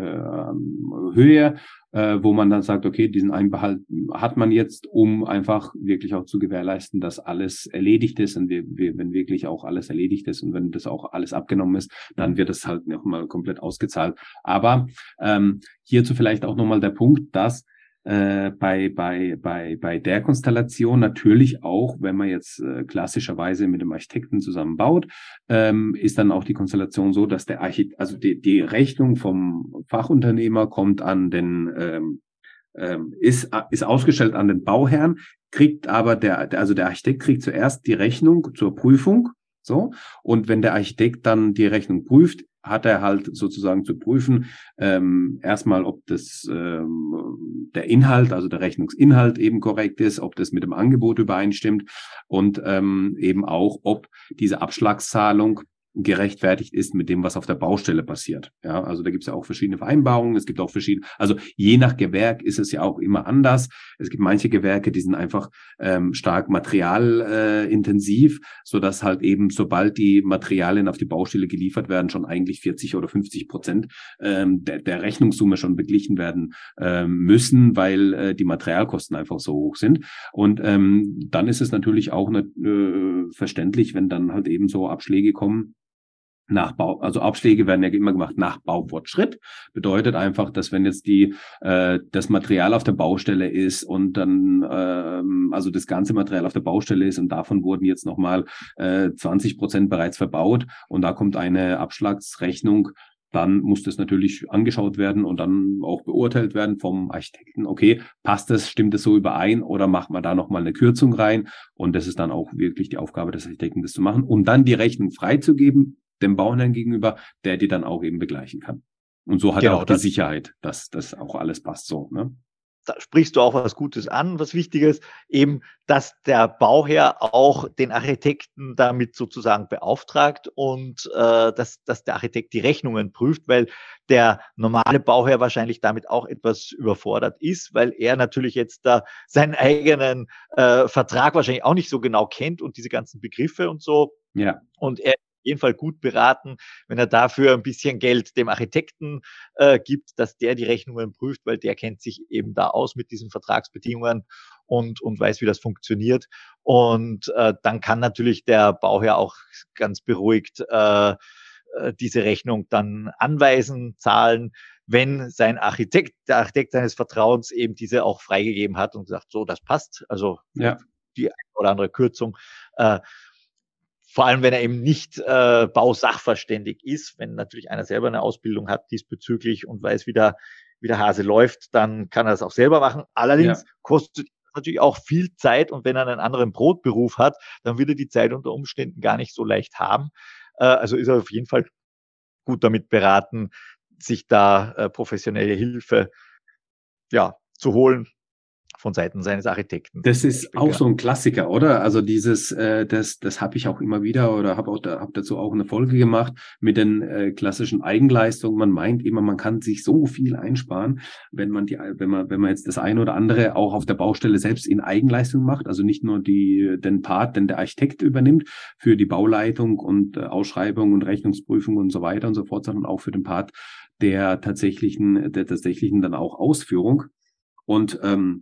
äh, Höhe, äh, wo man dann sagt, okay, diesen Einbehalt hat man jetzt, um einfach wirklich auch zu gewährleisten, dass alles erledigt ist und wir, wir, wenn wirklich auch alles erledigt ist und wenn das auch alles abgenommen ist, dann wird es halt nochmal komplett ausgezahlt. Aber ähm, hierzu vielleicht auch nochmal der Punkt, dass äh, bei, bei, bei, bei der Konstellation natürlich auch, wenn man jetzt äh, klassischerweise mit dem Architekten zusammenbaut, ähm, ist dann auch die Konstellation so, dass der Architekt, also die, die Rechnung vom Fachunternehmer kommt an den, ähm, ähm, ist, ist ausgestellt an den Bauherrn, kriegt aber der, der, also der Architekt kriegt zuerst die Rechnung zur Prüfung. So. Und wenn der Architekt dann die Rechnung prüft, hat er halt sozusagen zu prüfen, ähm, erstmal, ob das ähm, der Inhalt, also der Rechnungsinhalt eben korrekt ist, ob das mit dem Angebot übereinstimmt und ähm, eben auch, ob diese Abschlagszahlung gerechtfertigt ist mit dem, was auf der Baustelle passiert. Ja, also da gibt es ja auch verschiedene Vereinbarungen, es gibt auch verschiedene, also je nach Gewerk ist es ja auch immer anders. Es gibt manche Gewerke, die sind einfach ähm, stark materialintensiv, äh, sodass halt eben, sobald die Materialien auf die Baustelle geliefert werden, schon eigentlich vierzig oder fünfzig Prozent ähm, der, der Rechnungssumme schon beglichen werden ähm, müssen, weil äh, die Materialkosten einfach so hoch sind. Und ähm, dann ist es natürlich auch ne, äh, verständlich, wenn dann halt eben so Abschläge kommen, nach Bau, also Abschläge werden ja immer gemacht nach Baufortschritt. Bedeutet einfach, dass wenn jetzt die äh, das Material auf der Baustelle ist und dann ähm, also das ganze Material auf der Baustelle ist und davon wurden jetzt nochmal äh, zwanzig Prozent bereits verbaut und da kommt eine Abschlagsrechnung, dann muss das natürlich angeschaut werden und dann auch beurteilt werden vom Architekten. Okay, passt das, stimmt das so überein oder macht man da nochmal eine Kürzung rein? Und das ist dann auch wirklich die Aufgabe des Architekten, das zu machen und dann die Rechnung freizugeben dem Bauherrn gegenüber, der die dann auch eben begleichen kann. Und so hat er Genau, auch die das, Sicherheit, dass das auch alles passt so. Ne? da sprichst du auch was Gutes an, was Wichtiges, eben, dass der Bauherr auch den Architekten damit sozusagen beauftragt und äh, dass, dass der Architekt die Rechnungen prüft, weil der normale Bauherr wahrscheinlich damit auch etwas überfordert ist, weil er natürlich jetzt da seinen eigenen äh, Vertrag wahrscheinlich auch nicht so genau kennt und diese ganzen Begriffe und so. Ja. Und er auf jeden Fall gut beraten, wenn er dafür ein bisschen Geld dem Architekten äh, gibt, dass der die Rechnungen prüft, weil der kennt sich eben da aus mit diesen Vertragsbedingungen und, und weiß, wie das funktioniert. Und äh, dann kann natürlich der Bauherr auch ganz beruhigt äh, diese Rechnung dann anweisen, zahlen, wenn sein Architekt, der Architekt seines Vertrauens eben diese auch freigegeben hat und sagt, so, das passt, also Ja. die eine oder andere Kürzung. Äh, Vor allem, wenn er eben nicht äh, Bausachverständig ist, wenn natürlich einer selber eine Ausbildung hat diesbezüglich und weiß, wie der, wie der Hase läuft, dann kann er das auch selber machen. Allerdings Ja. kostet natürlich auch viel Zeit und wenn er einen anderen Brotberuf hat, dann wird er die Zeit unter Umständen gar nicht so leicht haben. Äh, also ist er auf jeden Fall gut damit beraten, sich da äh, professionelle Hilfe ja, zu holen von Seiten seines Architekten. Das zum ist Beispiel. auch Genau. so ein Klassiker, oder? Also dieses, äh, das, das habe ich auch immer wieder oder habe auch da, hab dazu auch eine Folge gemacht mit den äh, klassischen Eigenleistungen. Man meint immer, man kann sich so viel einsparen, wenn man die, wenn man, wenn man jetzt das eine oder andere auch auf der Baustelle selbst in Eigenleistung macht. Also nicht nur die, den Part, den der Architekt übernimmt für die Bauleitung und äh, Ausschreibung und Rechnungsprüfung und so weiter und so fort, sondern auch für den Part der tatsächlichen, der tatsächlichen dann auch Ausführung. Und ähm,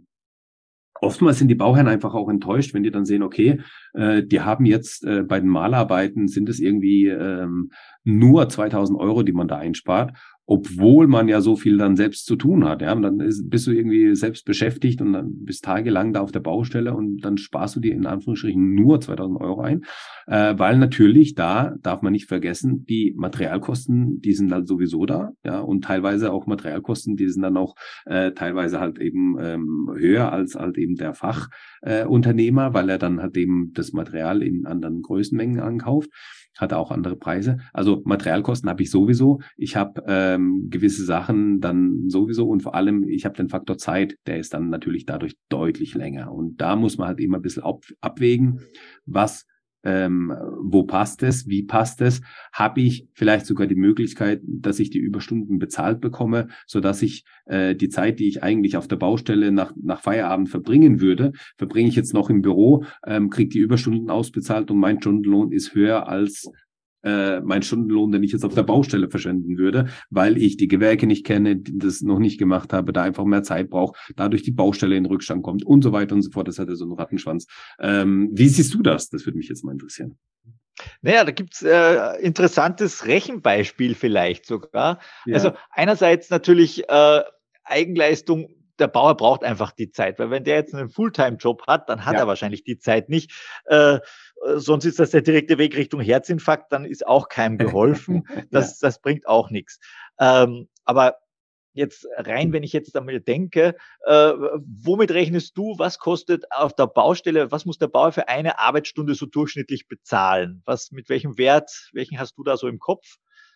oftmals sind die Bauherren einfach auch enttäuscht, wenn die dann sehen, okay, äh, die haben jetzt äh, bei den Malarbeiten sind es irgendwie ähm, nur zweitausend Euro, die man da einspart, obwohl man ja so viel dann selbst zu tun hat. Ja, und dann ist, bist du irgendwie selbst beschäftigt und dann bist tagelang da auf der Baustelle und dann sparst du dir in Anführungsstrichen nur zweitausend Euro ein, äh, weil natürlich da darf man nicht vergessen, die Materialkosten, die sind dann sowieso da, ja, und teilweise auch Materialkosten, die sind dann auch äh, teilweise halt eben ähm, höher als halt eben der Fachunternehmer, äh, weil er dann halt eben das Material in anderen Größenmengen ankauft, hat auch andere Preise. Also Materialkosten habe ich sowieso. Ich habe ähm, gewisse Sachen dann sowieso und vor allem, ich habe den Faktor Zeit, der ist dann natürlich dadurch deutlich länger. Und da muss man halt immer ein bisschen ab, abwägen, was Ähm, wo passt es, wie passt es, habe ich vielleicht sogar die Möglichkeit, dass ich die Überstunden bezahlt bekomme, so dass ich äh, die Zeit, die ich eigentlich auf der Baustelle nach, nach Feierabend verbringen würde, verbringe ich jetzt noch im Büro, ähm, kriege die Überstunden ausbezahlt und mein Stundenlohn ist höher als äh, mein Stundenlohn, den ich jetzt auf der Baustelle verschwenden würde, weil ich die Gewerke nicht kenne, das noch nicht gemacht habe, da einfach mehr Zeit brauche, dadurch die Baustelle in den Rückstand kommt und so weiter und so fort. Das hat ja so einen Rattenschwanz. Ähm, wie siehst du das? Das würde mich jetzt mal interessieren. Naja, da gibt's äh, interessantes Rechenbeispiel vielleicht sogar. Ja. Also einerseits natürlich äh, Eigenleistung, der Bauer braucht einfach die Zeit, weil wenn der jetzt einen Fulltime-Job hat, dann hat Ja. er wahrscheinlich die Zeit nicht. Äh, sonst ist das der direkte Weg Richtung Herzinfarkt, dann ist auch keinem geholfen. Das, Ja. das bringt auch nichts. Ähm, aber jetzt rein, wenn ich jetzt einmal denke, äh, womit rechnest du, was kostet auf der Baustelle, was muss der Bauer für eine Arbeitsstunde so durchschnittlich bezahlen? Was, mit welchem Wert, welchen hast du da so im Kopf?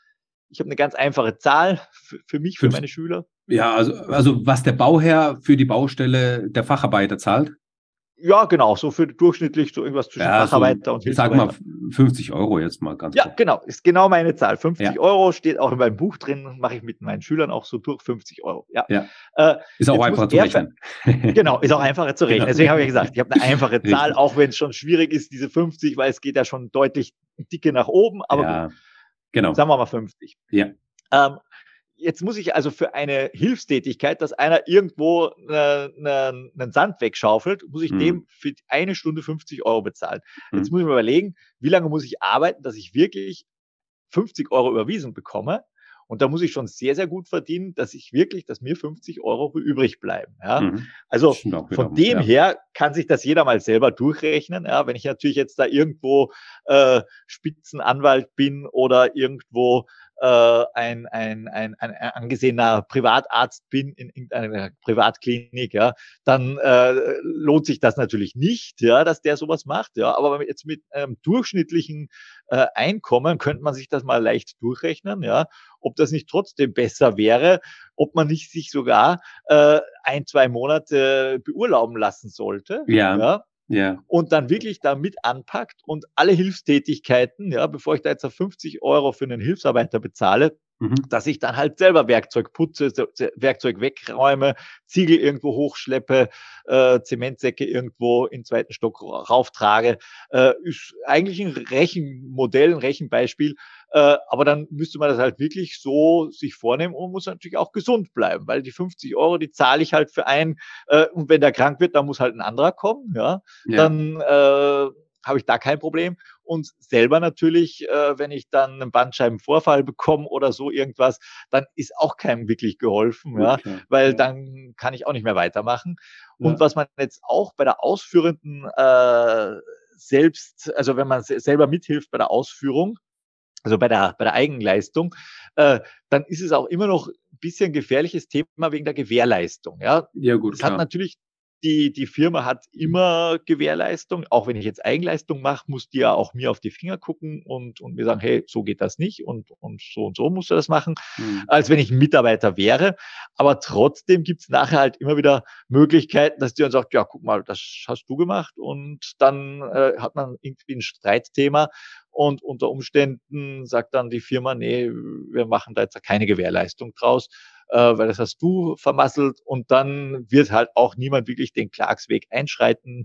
ich habe eine ganz einfache Zahl für, für mich, für meine Schüler. Ja, also, also was der Bauherr für die Baustelle der Facharbeiter zahlt? Ja, genau, so für durchschnittlich so irgendwas zwischen Ja, Facharbeiter so, und Hilfsarbeiter. Sag mal fünfzig Euro jetzt mal ganz Ja, grob. genau, ist genau meine Zahl. fünfzig Ja. Euro steht auch in meinem Buch drin, mache ich mit meinen Schülern auch so durch, fünfzig Euro. Ja. Ja. Äh, ist auch einfacher zu rechnen. Genau, ist auch einfacher zu rechnen. Genau. Deswegen habe ich gesagt, ich habe eine einfache Zahl, Richtig. auch wenn es schon schwierig ist, diese fünfzig, weil es geht ja schon deutlich dicke nach oben, aber ja, gut. Genau. Sagen wir mal fünfzig. Ja. Ähm, Jetzt muss ich also für eine Hilfstätigkeit, dass einer irgendwo äh, ne, einen Sand wegschaufelt, muss ich Mhm. dem für eine Stunde fünfzig Euro bezahlen. Mhm. Jetzt muss ich mir überlegen, wie lange muss ich arbeiten, dass ich wirklich fünfzig Euro überwiesen bekomme. Und da muss ich schon sehr, sehr gut verdienen, dass ich wirklich, dass mir fünfzig Euro übrig bleiben. Ja? Mhm. Also Stimmt, von dem ja. her kann sich das jeder mal selber durchrechnen. Ja? Wenn ich natürlich jetzt da irgendwo äh, Spitzenanwalt bin oder irgendwo äh, ein, ein, ein, ein angesehener Privatarzt bin in irgendeiner Privatklinik, ja, dann äh, lohnt sich das natürlich nicht, ja, dass der sowas macht. Ja, aber jetzt mit einem durchschnittlichen äh, Einkommen könnte man sich das mal leicht durchrechnen, ja, ob das nicht trotzdem besser wäre, ob man nicht sich sogar äh, ein, zwei Monate beurlauben lassen sollte. Ja. Ja. Ja. Und dann wirklich da mit anpackt und alle Hilfstätigkeiten, ja, bevor ich da jetzt auf fünfzig Euro für einen Hilfsarbeiter bezahle, Mhm. dass ich dann halt selber Werkzeug putze, Werkzeug wegräume, Ziegel irgendwo hochschleppe, äh, Zementsäcke irgendwo in den zweiten Stock rauftrage, äh, ist eigentlich ein Rechenmodell, ein Rechenbeispiel, äh, aber dann müsste man das halt wirklich so sich vornehmen und muss natürlich auch gesund bleiben, weil die fünfzig Euro, die zahle ich halt für einen, äh, und wenn der krank wird, dann muss halt ein anderer kommen, ja, Ja. dann äh, habe ich da kein Problem. Und selber natürlich, äh, wenn ich dann einen Bandscheibenvorfall bekomme oder so irgendwas, dann ist auch keinem wirklich geholfen, Gut, ja, klar. weil Ja. dann kann ich auch nicht mehr weitermachen. Ja. Und was man jetzt auch bei der ausführenden äh, selbst, also wenn man selber mithilft bei der Ausführung, also bei der, bei der Eigenleistung, äh, dann ist es auch immer noch ein bisschen gefährliches Thema wegen der Gewährleistung. Ja, Ja, gut, es hat klar. natürlich die, die Firma hat immer Gewährleistung. Auch wenn ich jetzt Eigenleistung mache, muss die ja auch mir auf die Finger gucken und, und mir sagen, hey, so geht das nicht und, und so und so musst du das machen, Mhm. als wenn ich ein Mitarbeiter wäre. Aber trotzdem gibt es nachher halt immer wieder Möglichkeiten, dass die dann sagt, ja, guck mal, das hast du gemacht und dann äh, hat man irgendwie ein Streitthema und unter Umständen sagt dann die Firma, nee, wir machen da jetzt keine Gewährleistung draus, äh, weil das hast du vermasselt und dann wird halt auch niemand wirklich den Klagsweg einschreiten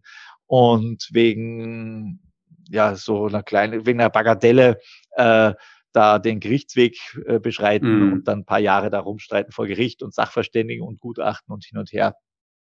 und wegen ja so einer kleinen, wegen einer Bagatelle äh, da den Gerichtsweg äh, beschreiten Mhm. und dann ein paar Jahre da rumstreiten vor Gericht und Sachverständigen und Gutachten und hin und her.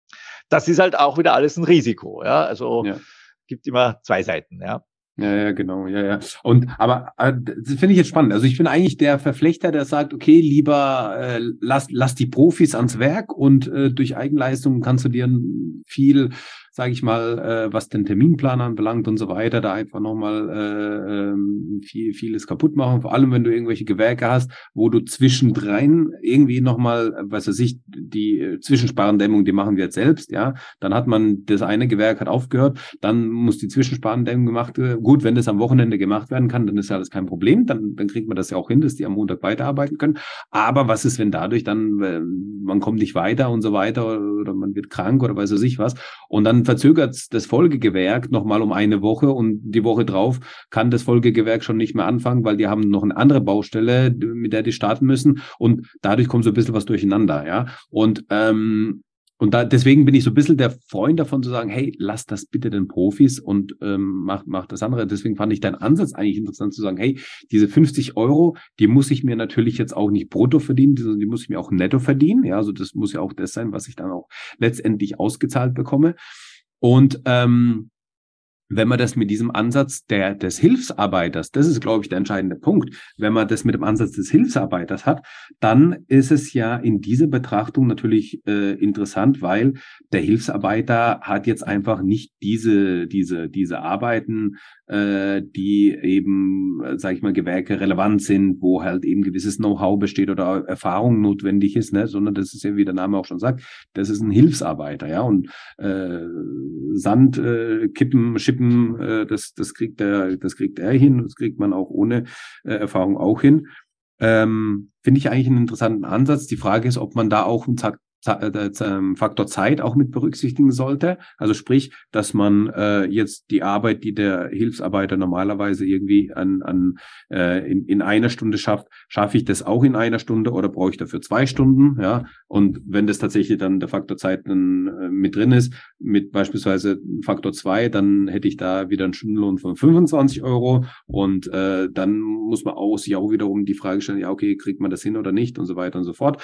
Das ist halt auch wieder alles ein Risiko, ja, also Ja. gibt immer zwei Seiten, ja. Ja, ja, genau, ja, ja. Und aber äh, das finde ich jetzt spannend. Also ich bin eigentlich der Verflechter, der sagt, okay, lieber äh, lass, lass die Profis ans Werk und äh, durch Eigenleistung kannst du dir viel, sage ich mal, äh, was den Terminplan anbelangt und so weiter, da einfach nochmal äh, ähm, viel, vieles kaputt machen. Vor allem, wenn du irgendwelche Gewerke hast, wo du zwischendrin irgendwie nochmal, was weiß ich, die Zwischensparendämmung, die machen wir jetzt selbst, ja. Dann hat man, das eine Gewerk hat aufgehört, dann muss die Zwischensparendämmung gemacht werden. Gut, wenn das am Wochenende gemacht werden kann, dann ist ja alles kein Problem. Dann, dann kriegt man das ja auch hin, dass die am Montag weiterarbeiten können. Aber was ist, wenn dadurch dann, äh, man kommt nicht weiter und so weiter oder man wird krank oder weiß ich was. Und dann verzögert das Folgegewerk nochmal um eine Woche und die Woche drauf kann das Folgegewerk schon nicht mehr anfangen, weil die haben noch eine andere Baustelle, mit der die starten müssen. Und dadurch kommt so ein bisschen was durcheinander, ja. Und ähm, Und da, deswegen bin ich so ein bisschen der Freund davon zu sagen, hey, lass das bitte den Profis und ähm, mach, mach das andere. Deswegen fand ich deinen Ansatz eigentlich interessant zu sagen, hey, diese fünfzig Euro, die muss ich mir natürlich jetzt auch nicht brutto verdienen, die, die muss ich mir auch netto verdienen. Ja, also das muss ja auch das sein, was ich dann auch letztendlich ausgezahlt bekomme. Und ähm, wenn man das mit diesem Ansatz der, des Hilfsarbeiters, das ist, glaube ich, der entscheidende Punkt, wenn man das mit dem Ansatz des Hilfsarbeiters hat, dann ist es ja in dieser Betrachtung natürlich äh, interessant, weil der Hilfsarbeiter hat jetzt einfach nicht diese, diese, diese Arbeiten, äh, die eben, sage ich mal, Gewerke relevant sind, wo halt eben gewisses Know-how besteht oder Erfahrung notwendig ist, ne? Sondern das ist ja, wie der Name auch schon sagt, das ist ein Hilfsarbeiter, ja, und äh, Sand äh, kippen, schippen, äh, das, das kriegt er, das kriegt er hin, das kriegt man auch ohne äh, Erfahrung auch hin. Ähm, finde ich eigentlich einen interessanten Ansatz. Die Frage ist, ob man da auch einen Za- Za- äh, Z- Faktor Zeit auch mit berücksichtigen sollte. Also sprich, dass man äh, jetzt die Arbeit, die der Hilfsarbeiter normalerweise irgendwie an, an äh, in, in einer Stunde schafft, schaffe ich das auch in einer Stunde oder brauche ich dafür zwei Stunden? Ja, und wenn das tatsächlich dann der Faktor Zeit dann äh, mit drin ist, mit beispielsweise Faktor zwei, dann hätte ich da wieder einen Stundenlohn von fünfundzwanzig Euro. Und äh, dann muss man auch sich auch wiederum die Frage stellen, ja, okay, kriegt man das hin oder nicht und so weiter und so fort.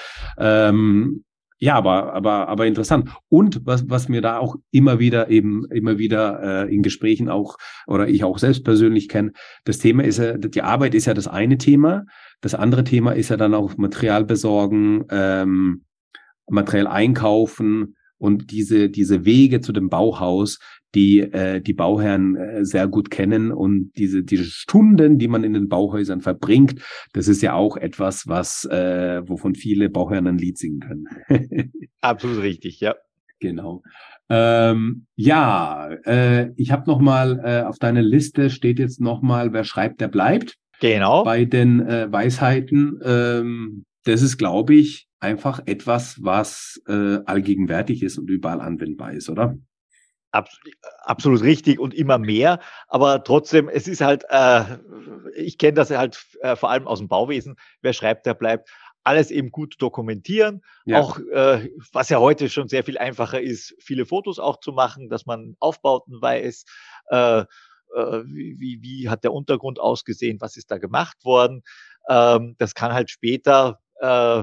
Ähm, ja, aber, aber, aber interessant. Und was, was mir da auch immer wieder eben, immer wieder äh, in Gesprächen auch, oder ich auch selbst persönlich kenne, das Thema ist ja, die Arbeit ist ja das eine Thema. Das andere Thema ist ja dann auch Material besorgen, ähm, Material einkaufen und diese, diese Wege zu dem Bauhaus, die äh, die Bauherren äh, sehr gut kennen und diese, diese Stunden, die man in den Bauhäusern verbringt, das ist ja auch etwas, was, äh, wovon viele Bauherren ein Lied singen können. Absolut richtig, ja. Genau. Ähm, ja, äh, ich habe noch mal äh, auf deiner Liste steht jetzt noch mal, wer schreibt, der bleibt. Genau. Bei den äh, Weisheiten, ähm, das ist, glaube ich, einfach etwas, was äh, allgegenwärtig ist und überall anwendbar ist, oder? Abs absolut richtig und immer mehr. Aber trotzdem, es ist halt, äh, ich kenne das halt äh, vor allem aus dem Bauwesen. Wer schreibt, der bleibt. Alles eben gut dokumentieren. Ja, Auch, äh, was ja heute schon sehr viel einfacher ist, viele Fotos auch zu machen, dass man Aufbauten weiß, äh, äh, wie, wie, wie hat der Untergrund ausgesehen, was ist da gemacht worden. Ähm, das kann halt später, äh,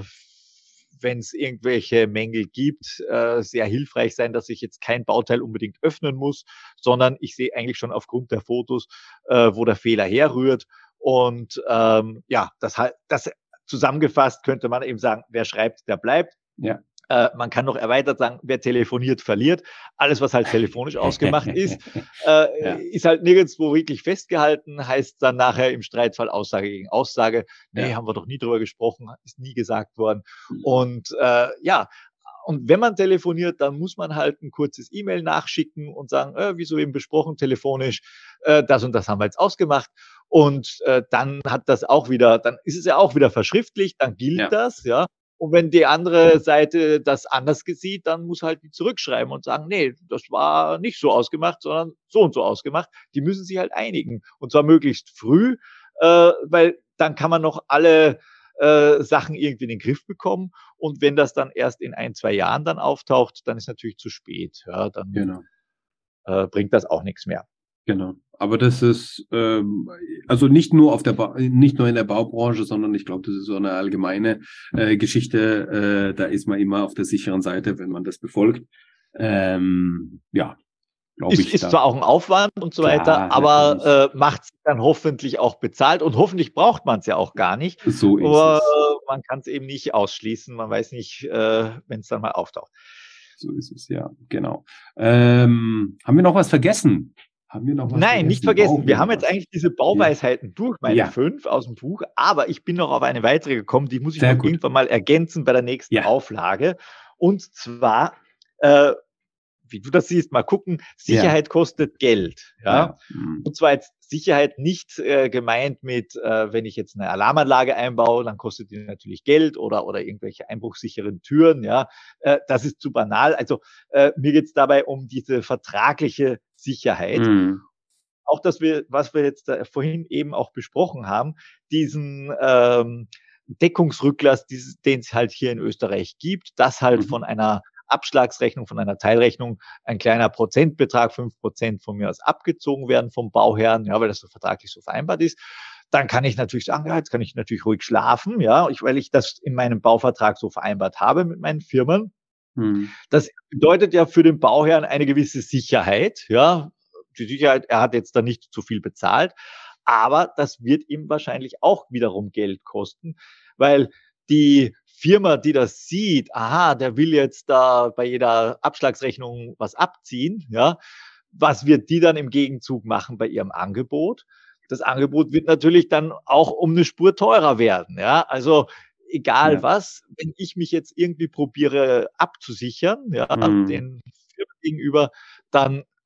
wenn es irgendwelche Mängel gibt, äh, sehr hilfreich sein, dass ich jetzt kein Bauteil unbedingt öffnen muss, sondern ich sehe eigentlich schon aufgrund der Fotos, äh, wo der Fehler herrührt. Und ähm, ja, das, halt, das zusammengefasst könnte man eben sagen, wer schreibt, der bleibt. ja. Äh, man kann noch erweitert sagen, wer telefoniert, verliert. Alles, was halt telefonisch ausgemacht ist, Ja, äh, ist halt nirgendwo wirklich festgehalten, heißt dann nachher im Streitfall Aussage gegen Aussage. Nee, ja. haben wir doch nie drüber gesprochen, ist nie gesagt worden. Und äh, ja, und wenn man telefoniert, dann muss man halt ein kurzes E-Mail nachschicken und sagen, äh, wie so eben besprochen, telefonisch, äh, das und das haben wir jetzt ausgemacht. Und äh, dann hat das auch wieder, dann ist es ja auch wieder verschriftlicht, dann gilt Ja, das, ja. Und wenn die andere Seite das anders sieht, dann muss halt die zurückschreiben und sagen, nee, das war nicht so ausgemacht, sondern so und so ausgemacht. Die müssen sich halt einigen. Und zwar möglichst früh, äh, weil dann kann man noch alle äh, Sachen irgendwie in den Griff bekommen. Und wenn das dann erst in ein, zwei Jahren dann auftaucht, dann ist natürlich zu spät. Ja, dann genau. äh, bringt das auch nichts mehr. Genau. Aber das ist ähm, also nicht nur auf der ba nicht nur in der Baubranche, sondern ich glaube, das ist so eine allgemeine äh, Geschichte. Äh, da ist man immer auf der sicheren Seite, wenn man das befolgt. Ähm, ja, glaube Ist, ich ist da. zwar auch ein Aufwand und so weiter, Klar, natürlich. aber äh, macht es dann hoffentlich auch bezahlt und hoffentlich braucht man es ja auch gar nicht. So ist Aber es. man kann es eben nicht ausschließen. Man weiß nicht, äh, wenn es dann mal auftaucht. So ist es, ja, genau. Ähm, haben wir noch was vergessen? Haben wir noch was Nein, nicht vergessen? vergessen. Brauchen wir Wir haben noch jetzt was? eigentlich diese Ja, Bauweisheiten durch, meine ja, fünf aus dem Buch, aber ich bin noch auf eine weitere gekommen, die muss ich sehr noch gut. irgendwann mal ergänzen bei der nächsten Ja, Auflage. Und zwar, äh, wie du das siehst, mal gucken, ja, Sicherheit kostet Geld. ah, Ja? ja. Hm. Und zwar jetzt Sicherheit nicht äh, gemeint mit, äh, wenn ich jetzt eine Alarmanlage einbaue, dann kostet die natürlich Geld oder, oder irgendwelche einbruchsicheren Türen. Ja, äh, das ist zu banal. Also äh, mir geht es dabei um diese vertragliche Sicherheit. Hm. Auch, dass wir, was wir jetzt da vorhin eben auch besprochen haben, diesen ähm, Deckungsrücklass, den es halt hier in Österreich gibt, dass halt Mhm. von einer Abschlagsrechnung, von einer Teilrechnung ein kleiner Prozentbetrag, fünf Prozent von mir aus abgezogen werden vom Bauherrn, ja, weil das so vertraglich so vereinbart ist. Dann kann ich natürlich sagen, ja, jetzt kann ich natürlich ruhig schlafen, ja, ich, weil ich das in meinem Bauvertrag so vereinbart habe mit meinen Firmen. Hm. Das bedeutet ja für den Bauherrn eine gewisse Sicherheit, ja. Die Sicherheit, er hat jetzt da nicht zu viel bezahlt, aber das wird ihm wahrscheinlich auch wiederum Geld kosten, weil die Firma, die das sieht, aha, der will jetzt da bei jeder Abschlagsrechnung was abziehen, ja, was wird die dann im Gegenzug machen bei ihrem Angebot? Das Angebot wird natürlich dann auch um eine Spur teurer werden, ja. Also egal Ja. was, wenn ich mich jetzt irgendwie probiere abzusichern, ja, Hm. den Firmen gegenüber, dann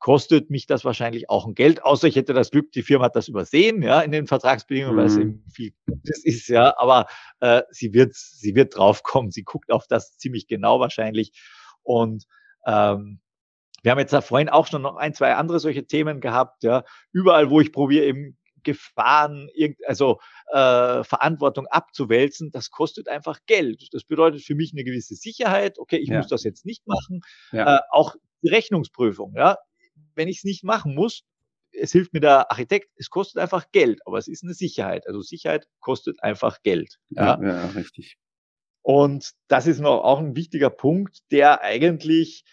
kostet mich das wahrscheinlich auch ein Geld, außer ich hätte das Glück, die Firma hat das übersehen, ja, in den Vertragsbedingungen, weil es Mhm. eben viel Gutes ist, ja, aber äh, sie wird, sie wird draufkommen, sie guckt auf das ziemlich genau wahrscheinlich und ähm, wir haben jetzt da vorhin auch schon noch ein, zwei andere solche Themen gehabt, ja. Überall, wo ich probiere, eben Gefahren, irgend, also äh, Verantwortung abzuwälzen, das kostet einfach Geld. Das bedeutet für mich eine gewisse Sicherheit. Okay, ich muss Ja, das jetzt nicht machen. ja, Äh, auch die Rechnungsprüfung, ja. Wenn ich es nicht machen muss, es hilft mir der Architekt, es kostet einfach Geld, aber es ist eine Sicherheit. Also Sicherheit kostet einfach Geld, ja, ja. ja, richtig. Und das ist noch auch ein wichtiger Punkt, der eigentlich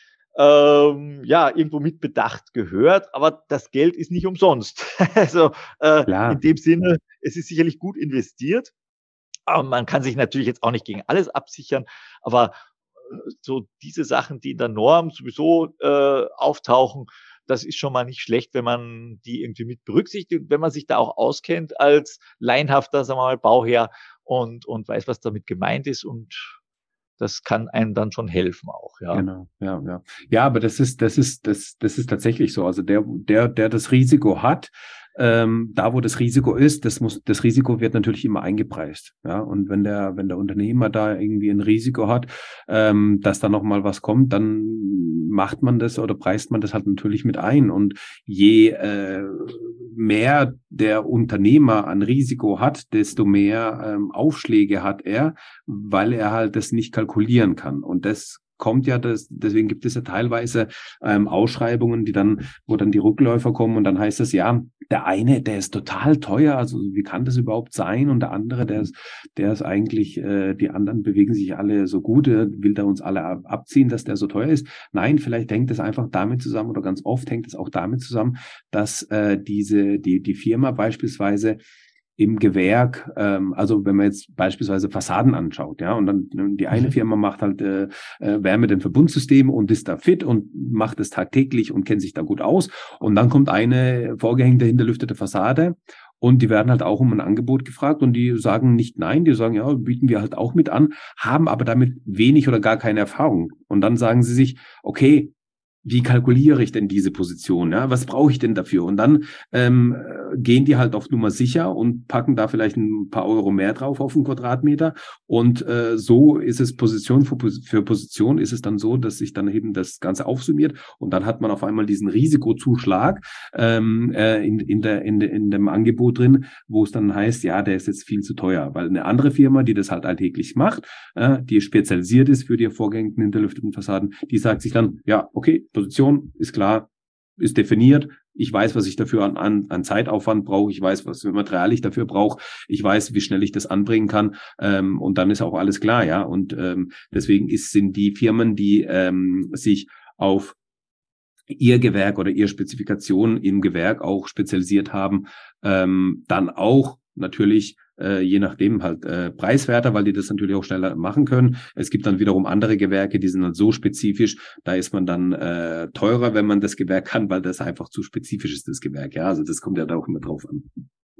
ähm, ja irgendwo mit Bedacht gehört, aber das Geld ist nicht umsonst. Also äh, in Klar. dem Sinne, es ist sicherlich gut investiert, aber man kann sich natürlich jetzt auch nicht gegen alles absichern, aber äh, so diese Sachen, die in der Norm sowieso äh, auftauchen, das ist schon mal nicht schlecht, wenn man die irgendwie mit berücksichtigt, wenn man sich da auch auskennt als laienhafter, sagen wir mal, Bauherr und, und weiß, was damit gemeint ist und das kann einem dann schon helfen auch, ja. Genau, ja, ja. Ja, aber das ist, das ist, das, das ist tatsächlich so. Also der, der, der das Risiko hat, ähm, da wo das Risiko ist, das muss, das Risiko wird natürlich immer eingepreist. Ja, und wenn der, wenn der Unternehmer da irgendwie ein Risiko hat, ähm, dass da noch mal was kommt, dann macht man das oder preist man das halt natürlich mit ein. Und je äh, mehr der Unternehmer an Risiko hat, desto mehr ähm, Aufschläge hat er, weil er halt das nicht kalkulieren kann. Und das kommt ja, das, deswegen gibt es ja teilweise ähm, Ausschreibungen, die dann, wo dann die Rückläufer kommen und dann heißt es, ja, der eine, der ist total teuer, also wie kann das überhaupt sein? Und der andere, der ist, der ist eigentlich, äh, die anderen bewegen sich alle so gut, äh, will der uns alle ab, abziehen, dass der so teuer ist? Nein, vielleicht hängt es einfach damit zusammen oder ganz oft hängt es auch damit zusammen, dass äh, diese, die, die Firma beispielsweise im Gewerk, ähm, also wenn man jetzt beispielsweise Fassaden anschaut, ja, und dann die eine Mhm. Firma macht halt äh, äh, Wärme den Verbundsystem und ist da fit und macht es tagtäglich und kennt sich da gut aus. Und dann kommt eine vorgehängte, hinterlüftete Fassade und die werden halt auch um ein Angebot gefragt und die sagen nicht nein, die sagen, ja, bieten wir halt auch mit an, haben aber damit wenig oder gar keine Erfahrung. Und dann sagen sie sich, okay, wie kalkuliere ich denn diese Position? Ja? Was brauche ich denn dafür? Und dann ähm, gehen die halt auf Nummer sicher und packen da vielleicht ein paar Euro mehr drauf auf einen Quadratmeter. Und äh, so ist es Position für, für Position ist es dann so, dass sich dann eben das Ganze aufsummiert und dann hat man auf einmal diesen Risikozuschlag ähm, äh, in, in, der, in, de, in dem Angebot drin, wo es dann heißt, ja, der ist jetzt viel zu teuer, weil eine andere Firma, die das halt alltäglich macht, äh, die spezialisiert ist für die vorgängigen hinterlüfteten Fassaden, die sagt sich dann, ja, okay, Position ist klar, ist definiert. Ich weiß, was ich dafür an, an, an Zeitaufwand brauche. Ich weiß, was für Material ich dafür brauche. Ich weiß, wie schnell ich das anbringen kann. Ähm, und dann ist auch alles klar, ja. Und ähm, deswegen ist, sind die Firmen, die ähm, sich auf ihr Gewerk oder ihre Spezifikation im Gewerk auch spezialisiert haben, ähm, dann auch natürlich äh, je nachdem halt äh, preiswerter, weil die das natürlich auch schneller machen können. Es gibt dann wiederum andere Gewerke, die sind dann so spezifisch, da ist man dann äh, teurer, wenn man das Gewerk kann, weil das einfach zu spezifisch ist, das Gewerk. Ja, also das kommt ja da auch immer drauf an.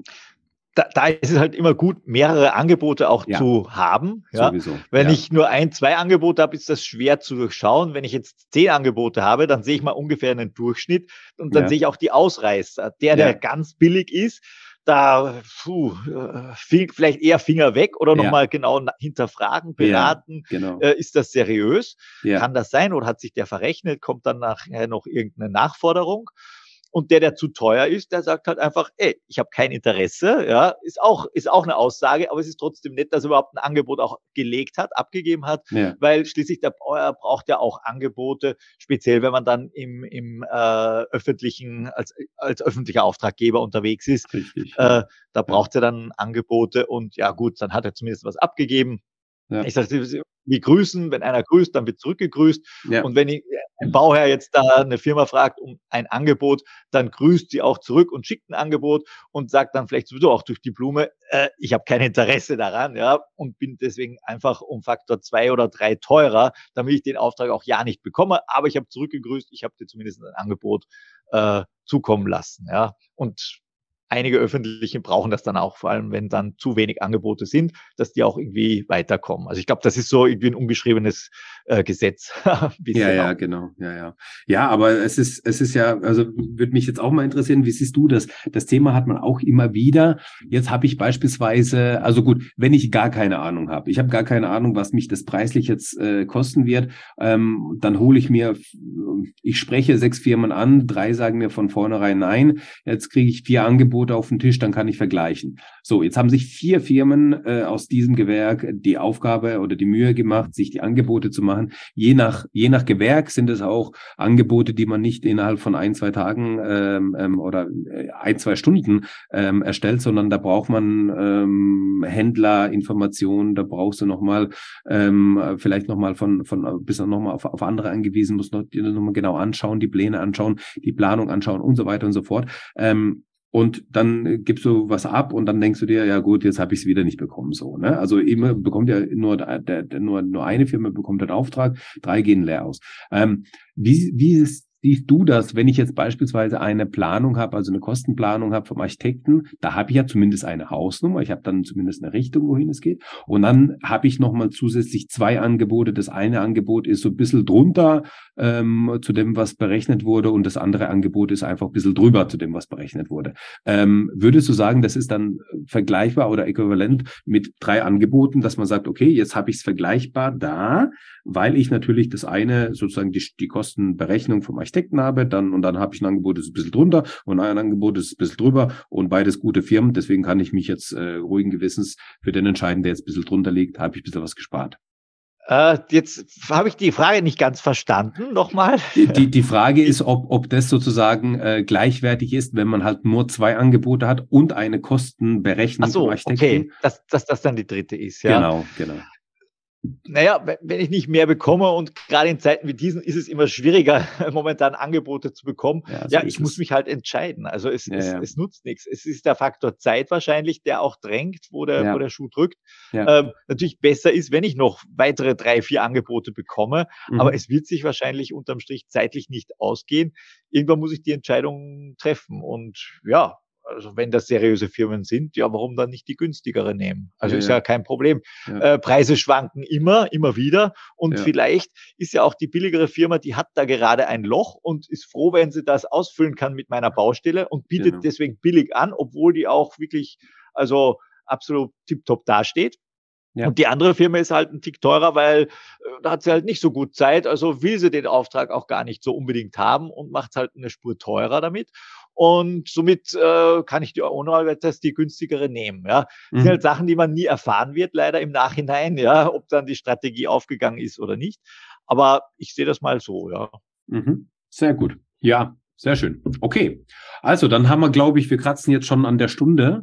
Da, da ist es halt immer gut, mehrere Angebote auch Ja, zu haben. Ja. sowieso. Wenn Ja, ich nur ein, zwei Angebote habe, ist das schwer zu durchschauen. Wenn ich jetzt zehn Angebote habe, dann sehe ich mal ungefähr einen Durchschnitt und dann ja, sehe ich auch die Ausreißer. Der, der ja, ganz billig ist, da puh, äh, vielleicht eher Finger weg oder ja, nochmal genau hinterfragen, ja, beraten. genau. Äh, ist das seriös? Ja, Kann das sein oder hat sich der verrechnet? Kommt dann nachher noch irgendeine Nachforderung? Und der, der zu teuer ist, der sagt halt einfach, ey, ich habe kein Interesse, ja, ist auch, ist auch eine Aussage, aber es ist trotzdem nett, dass er überhaupt ein Angebot auch gelegt hat, abgegeben hat, ja, weil schließlich der Bauer braucht ja auch Angebote, speziell wenn man dann im, im äh, öffentlichen, als, als öffentlicher Auftraggeber unterwegs ist, richtig. Ja, äh, da ja, braucht er dann Angebote und ja gut, dann hat er zumindest was abgegeben. ja, Ich sage, wir grüßen, wenn einer grüßt, dann wird zurückgegrüßt. ja, Und wenn ein Bauherr jetzt da eine Firma fragt um ein Angebot, dann grüßt sie auch zurück und schickt ein Angebot und sagt dann vielleicht sowieso auch durch die Blume, äh, ich habe kein Interesse daran, ja, und bin deswegen einfach um Faktor zwei oder drei teurer, damit ich den Auftrag auch ja nicht bekomme. Aber ich habe zurückgegrüßt, ich habe dir zumindest ein Angebot äh, zukommen lassen, ja. Und einige öffentliche brauchen das dann auch, vor allem wenn dann zu wenig Angebote sind, dass die auch irgendwie weiterkommen. Also ich glaube, das ist so irgendwie ein ungeschriebenes äh, Gesetz. Ein Ja, bisschen ja, auch. genau, ja, ja. Ja, aber es ist, es ist ja, also würde mich jetzt auch mal interessieren, wie siehst du das? Das Thema hat man auch immer wieder. Jetzt habe ich beispielsweise, also gut, wenn ich gar keine Ahnung habe, ich habe gar keine Ahnung, was mich das preislich jetzt äh, kosten wird, ähm, dann hole ich mir, ich spreche sechs Firmen an, drei sagen mir von vornherein nein, jetzt kriege ich vier Angebote auf den Tisch, dann kann ich vergleichen. So, jetzt haben sich vier Firmen äh, aus diesem Gewerk die Aufgabe oder die Mühe gemacht, sich die Angebote zu machen. Je nach, je nach Gewerk sind es auch Angebote, die man nicht innerhalb von ein, zwei Tagen ähm, ähm, oder ein, zwei Stunden ähm, erstellt, sondern da braucht man ähm, Händlerinformationen, da brauchst du nochmal ähm, vielleicht nochmal von, von bist du nochmal auf, auf andere angewiesen, musst noch, dir nochmal genau anschauen, die Pläne anschauen, die Planung anschauen und so weiter und so fort. Ähm, Und dann gibst du was ab und dann denkst du dir, ja gut, jetzt habe ich es wieder nicht bekommen. So, ne? Also immer bekommt ja nur, der, der, nur, nur eine Firma bekommt den Auftrag, drei gehen leer aus. Ähm, wie, wie ist, siehst du das, wenn ich jetzt beispielsweise eine Planung habe, also eine Kostenplanung habe vom Architekten, da habe ich ja zumindest eine Hausnummer, ich habe dann zumindest eine Richtung, wohin es geht. Und dann habe ich nochmal zusätzlich zwei Angebote. Das eine Angebot ist so ein bisschen drunter ähm, zu dem, was berechnet wurde, und das andere Angebot ist einfach ein bisschen drüber zu dem, was berechnet wurde. Ähm, würdest du sagen, das ist dann vergleichbar oder äquivalent mit drei Angeboten, dass man sagt, okay, jetzt habe ich es vergleichbar da, weil ich natürlich das eine sozusagen die, die Kostenberechnung vom Architekten habe, dann und dann habe ich ein Angebot, das ist ein bisschen drunter und ein Angebot, das ist ein bisschen drüber und beides gute Firmen, deswegen kann ich mich jetzt äh, ruhigen Gewissens für den entscheiden, der jetzt ein bisschen drunter liegt, habe ich ein bisschen was gespart. Äh, jetzt habe ich die Frage nicht ganz verstanden. Nochmal. Die, die, die Frage ist, ob, ob das sozusagen äh, gleichwertig ist, wenn man halt nur zwei Angebote hat und eine Ach Kostenberechnung vom so, okay, Architekten. dass, dass das dann die dritte ist, ja. Genau, genau. Naja, wenn ich nicht mehr bekomme und gerade in Zeiten wie diesen ist es immer schwieriger, momentan Angebote zu bekommen. Ja, so Ja, ich ist muss es. mich halt entscheiden. Also es, Ja, es, ja, es nutzt nichts. Es ist der Faktor Zeit wahrscheinlich, der auch drängt, wo der, wo ja, der Schuh drückt. ja. Ähm, natürlich besser ist, wenn ich noch weitere drei, vier Angebote bekomme, aber Mhm. es wird sich wahrscheinlich unterm Strich zeitlich nicht ausgehen. Irgendwann muss ich die Entscheidung treffen und ja, also wenn das seriöse Firmen sind, ja, warum dann nicht die günstigere nehmen? Also Ja, ist ja ja, kein Problem. ja, Äh, Preise schwanken immer, immer wieder. Und ja, vielleicht ist ja auch die billigere Firma, die hat da gerade ein Loch und ist froh, wenn sie das ausfüllen kann mit meiner Baustelle und bietet genau. deswegen billig an, obwohl die auch wirklich, also absolut tiptop dasteht. Ja, Und die andere Firma ist halt ein Tick teurer, weil äh, da hat sie halt nicht so gut Zeit, also will sie den Auftrag auch gar nicht so unbedingt haben und macht halt eine Spur teurer damit. Und somit äh, kann ich die ohne weiteres die günstigere nehmen. Ja, das sind halt mhm. Sachen, die man nie erfahren wird, leider im Nachhinein, ja, ob dann die Strategie aufgegangen ist oder nicht. Aber ich sehe das mal so, ja. Mhm. Sehr gut. Ja, sehr schön. Okay. Also, dann haben wir, glaube ich, wir kratzen jetzt schon an der Stunde.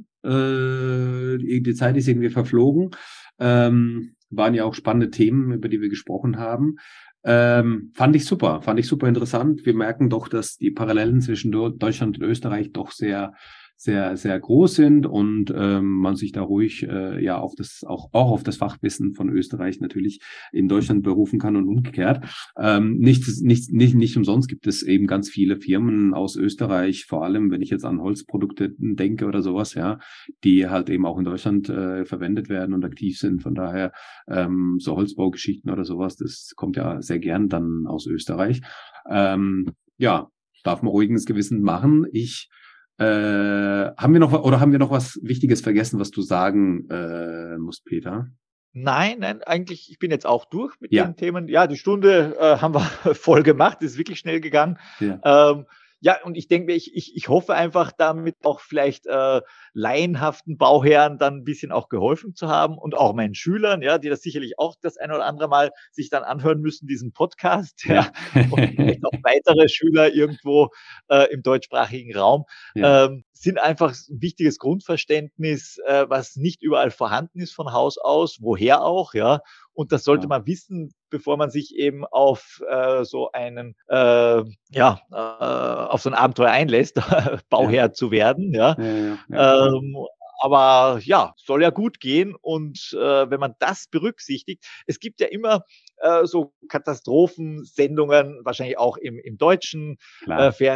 Äh, die die Zeit ist irgendwie verflogen. Ähm, waren ja auch spannende Themen, über die wir gesprochen haben. Ähm, fand ich super, fand ich super interessant. Wir merken doch, dass die Parallelen zwischen Do- Deutschland und Österreich doch sehr, sehr, sehr groß sind und ähm, man sich da ruhig äh, ja auf das auch auch auf das Fachwissen von Österreich natürlich in Deutschland berufen kann und umgekehrt. Ähm, nichts, nichts, nicht, nicht umsonst gibt es eben ganz viele Firmen aus Österreich, vor allem wenn ich jetzt an Holzprodukte denke oder sowas, ja, die halt eben auch in Deutschland äh, verwendet werden und aktiv sind. Von daher ähm, so Holzbaugeschichten oder sowas, das kommt ja sehr gern dann aus Österreich. Ähm, ja, darf man ruhiges Gewissen machen. Ich äh, haben wir noch oder haben wir noch was Wichtiges vergessen, was du sagen äh, musst, Peter? Nein, nein, eigentlich, ich bin jetzt auch durch mit Ja, den Themen. Ja, die Stunde äh, haben wir voll gemacht, ist wirklich schnell gegangen. ja, Ähm, ja, und ich denke mir, ich, ich, ich hoffe einfach damit auch vielleicht äh, laienhaften Bauherren dann ein bisschen auch geholfen zu haben und auch meinen Schülern, ja, die das sicherlich auch das ein oder andere Mal sich dann anhören müssen, diesen Podcast, ja, ja, und vielleicht auch weitere Schüler irgendwo äh, im deutschsprachigen Raum, ja, ähm, sind einfach ein wichtiges Grundverständnis, äh, was nicht überall vorhanden ist von Haus aus, woher auch, ja. Und das sollte ja, man wissen, bevor man sich eben auf äh, so einen, äh, ja, äh, auf so ein Abenteuer einlässt, ja, Bauherr zu werden, ja. ja, ja, ja, ja. Ähm, aber ja, soll ja gut gehen. Und äh, wenn man das berücksichtigt, es gibt ja immer äh, so Katastrophensendungen, wahrscheinlich auch im, im deutschen äh, Klar. Fernsehen,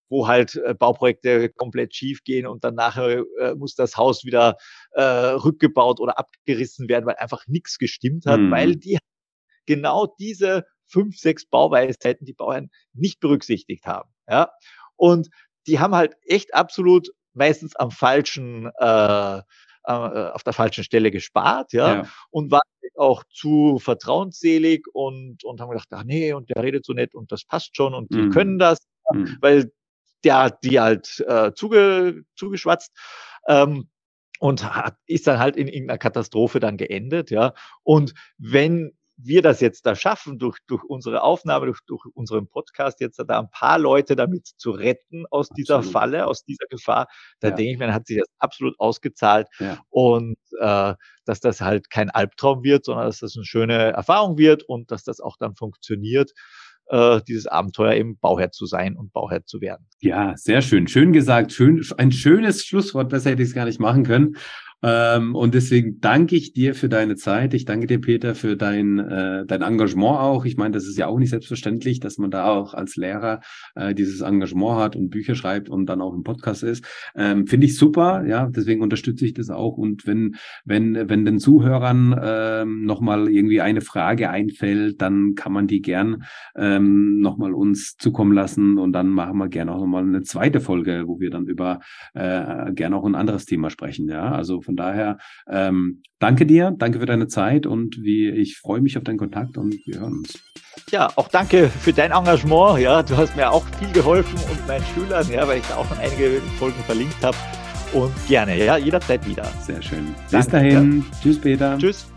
wo halt äh, Bauprojekte komplett schief gehen und dann nachher äh, muss das Haus wieder äh, rückgebaut oder abgerissen werden, weil einfach nichts gestimmt hat, Mhm. weil die genau diese fünf, sechs Bauweisheiten die Bauherren nicht berücksichtigt haben. Ja? Und die haben halt echt absolut meistens am falschen, äh, äh, auf der falschen Stelle gespart, ja, Ja. und waren auch zu vertrauensselig und, und haben gedacht, ach nee, und der redet so nett und das passt schon und die Mhm. können das, Mhm. weil der hat die halt äh, zuge, zugeschwatzt. Ähm, und hat, ist dann halt in irgendeiner Katastrophe dann geendet, ja. Und wenn wir das jetzt da schaffen, durch, durch unsere Aufnahme, durch, durch unseren Podcast jetzt da ein paar Leute damit zu retten aus dieser Absolut. Falle, aus dieser Gefahr, da Ja. denke ich mir, dann hat sich das absolut ausgezahlt Ja. und äh, dass das halt kein Albtraum wird, sondern dass das eine schöne Erfahrung wird und dass das auch dann funktioniert, äh, dieses Abenteuer eben Bauherr zu sein und Bauherr zu werden. Ja, sehr schön. Schön gesagt. Schön, ein schönes Schlusswort. Besser hätte ich es gar nicht machen können. Ähm, und deswegen danke ich dir für deine Zeit. Ich danke dir, Peter, für dein, äh, dein Engagement auch. Ich meine, das ist ja auch nicht selbstverständlich, dass man da auch als Lehrer äh, dieses Engagement hat und Bücher schreibt und dann auch im Podcast ist. Ähm, finde ich super. Ja, deswegen unterstütze ich das auch. Und wenn, wenn, wenn den Zuhörern ähm, nochmal irgendwie eine Frage einfällt, dann kann man die gern ähm, nochmal uns zukommen lassen und dann machen wir gerne auch nochmal eine zweite Folge, wo wir dann über äh, gerne auch ein anderes Thema sprechen. Ja, also von daher ähm, danke dir, danke für deine Zeit und wie ich freue mich auf deinen Kontakt und wir hören uns. Ja, auch danke für dein Engagement. Ja, du hast mir auch viel geholfen und meinen Schülern, ja, weil ich da auch schon einige Folgen verlinkt habe. Und gerne, ja, jederzeit wieder. Sehr schön. Bis Danke, dahin. ja. Tschüss, Peter. Tschüss.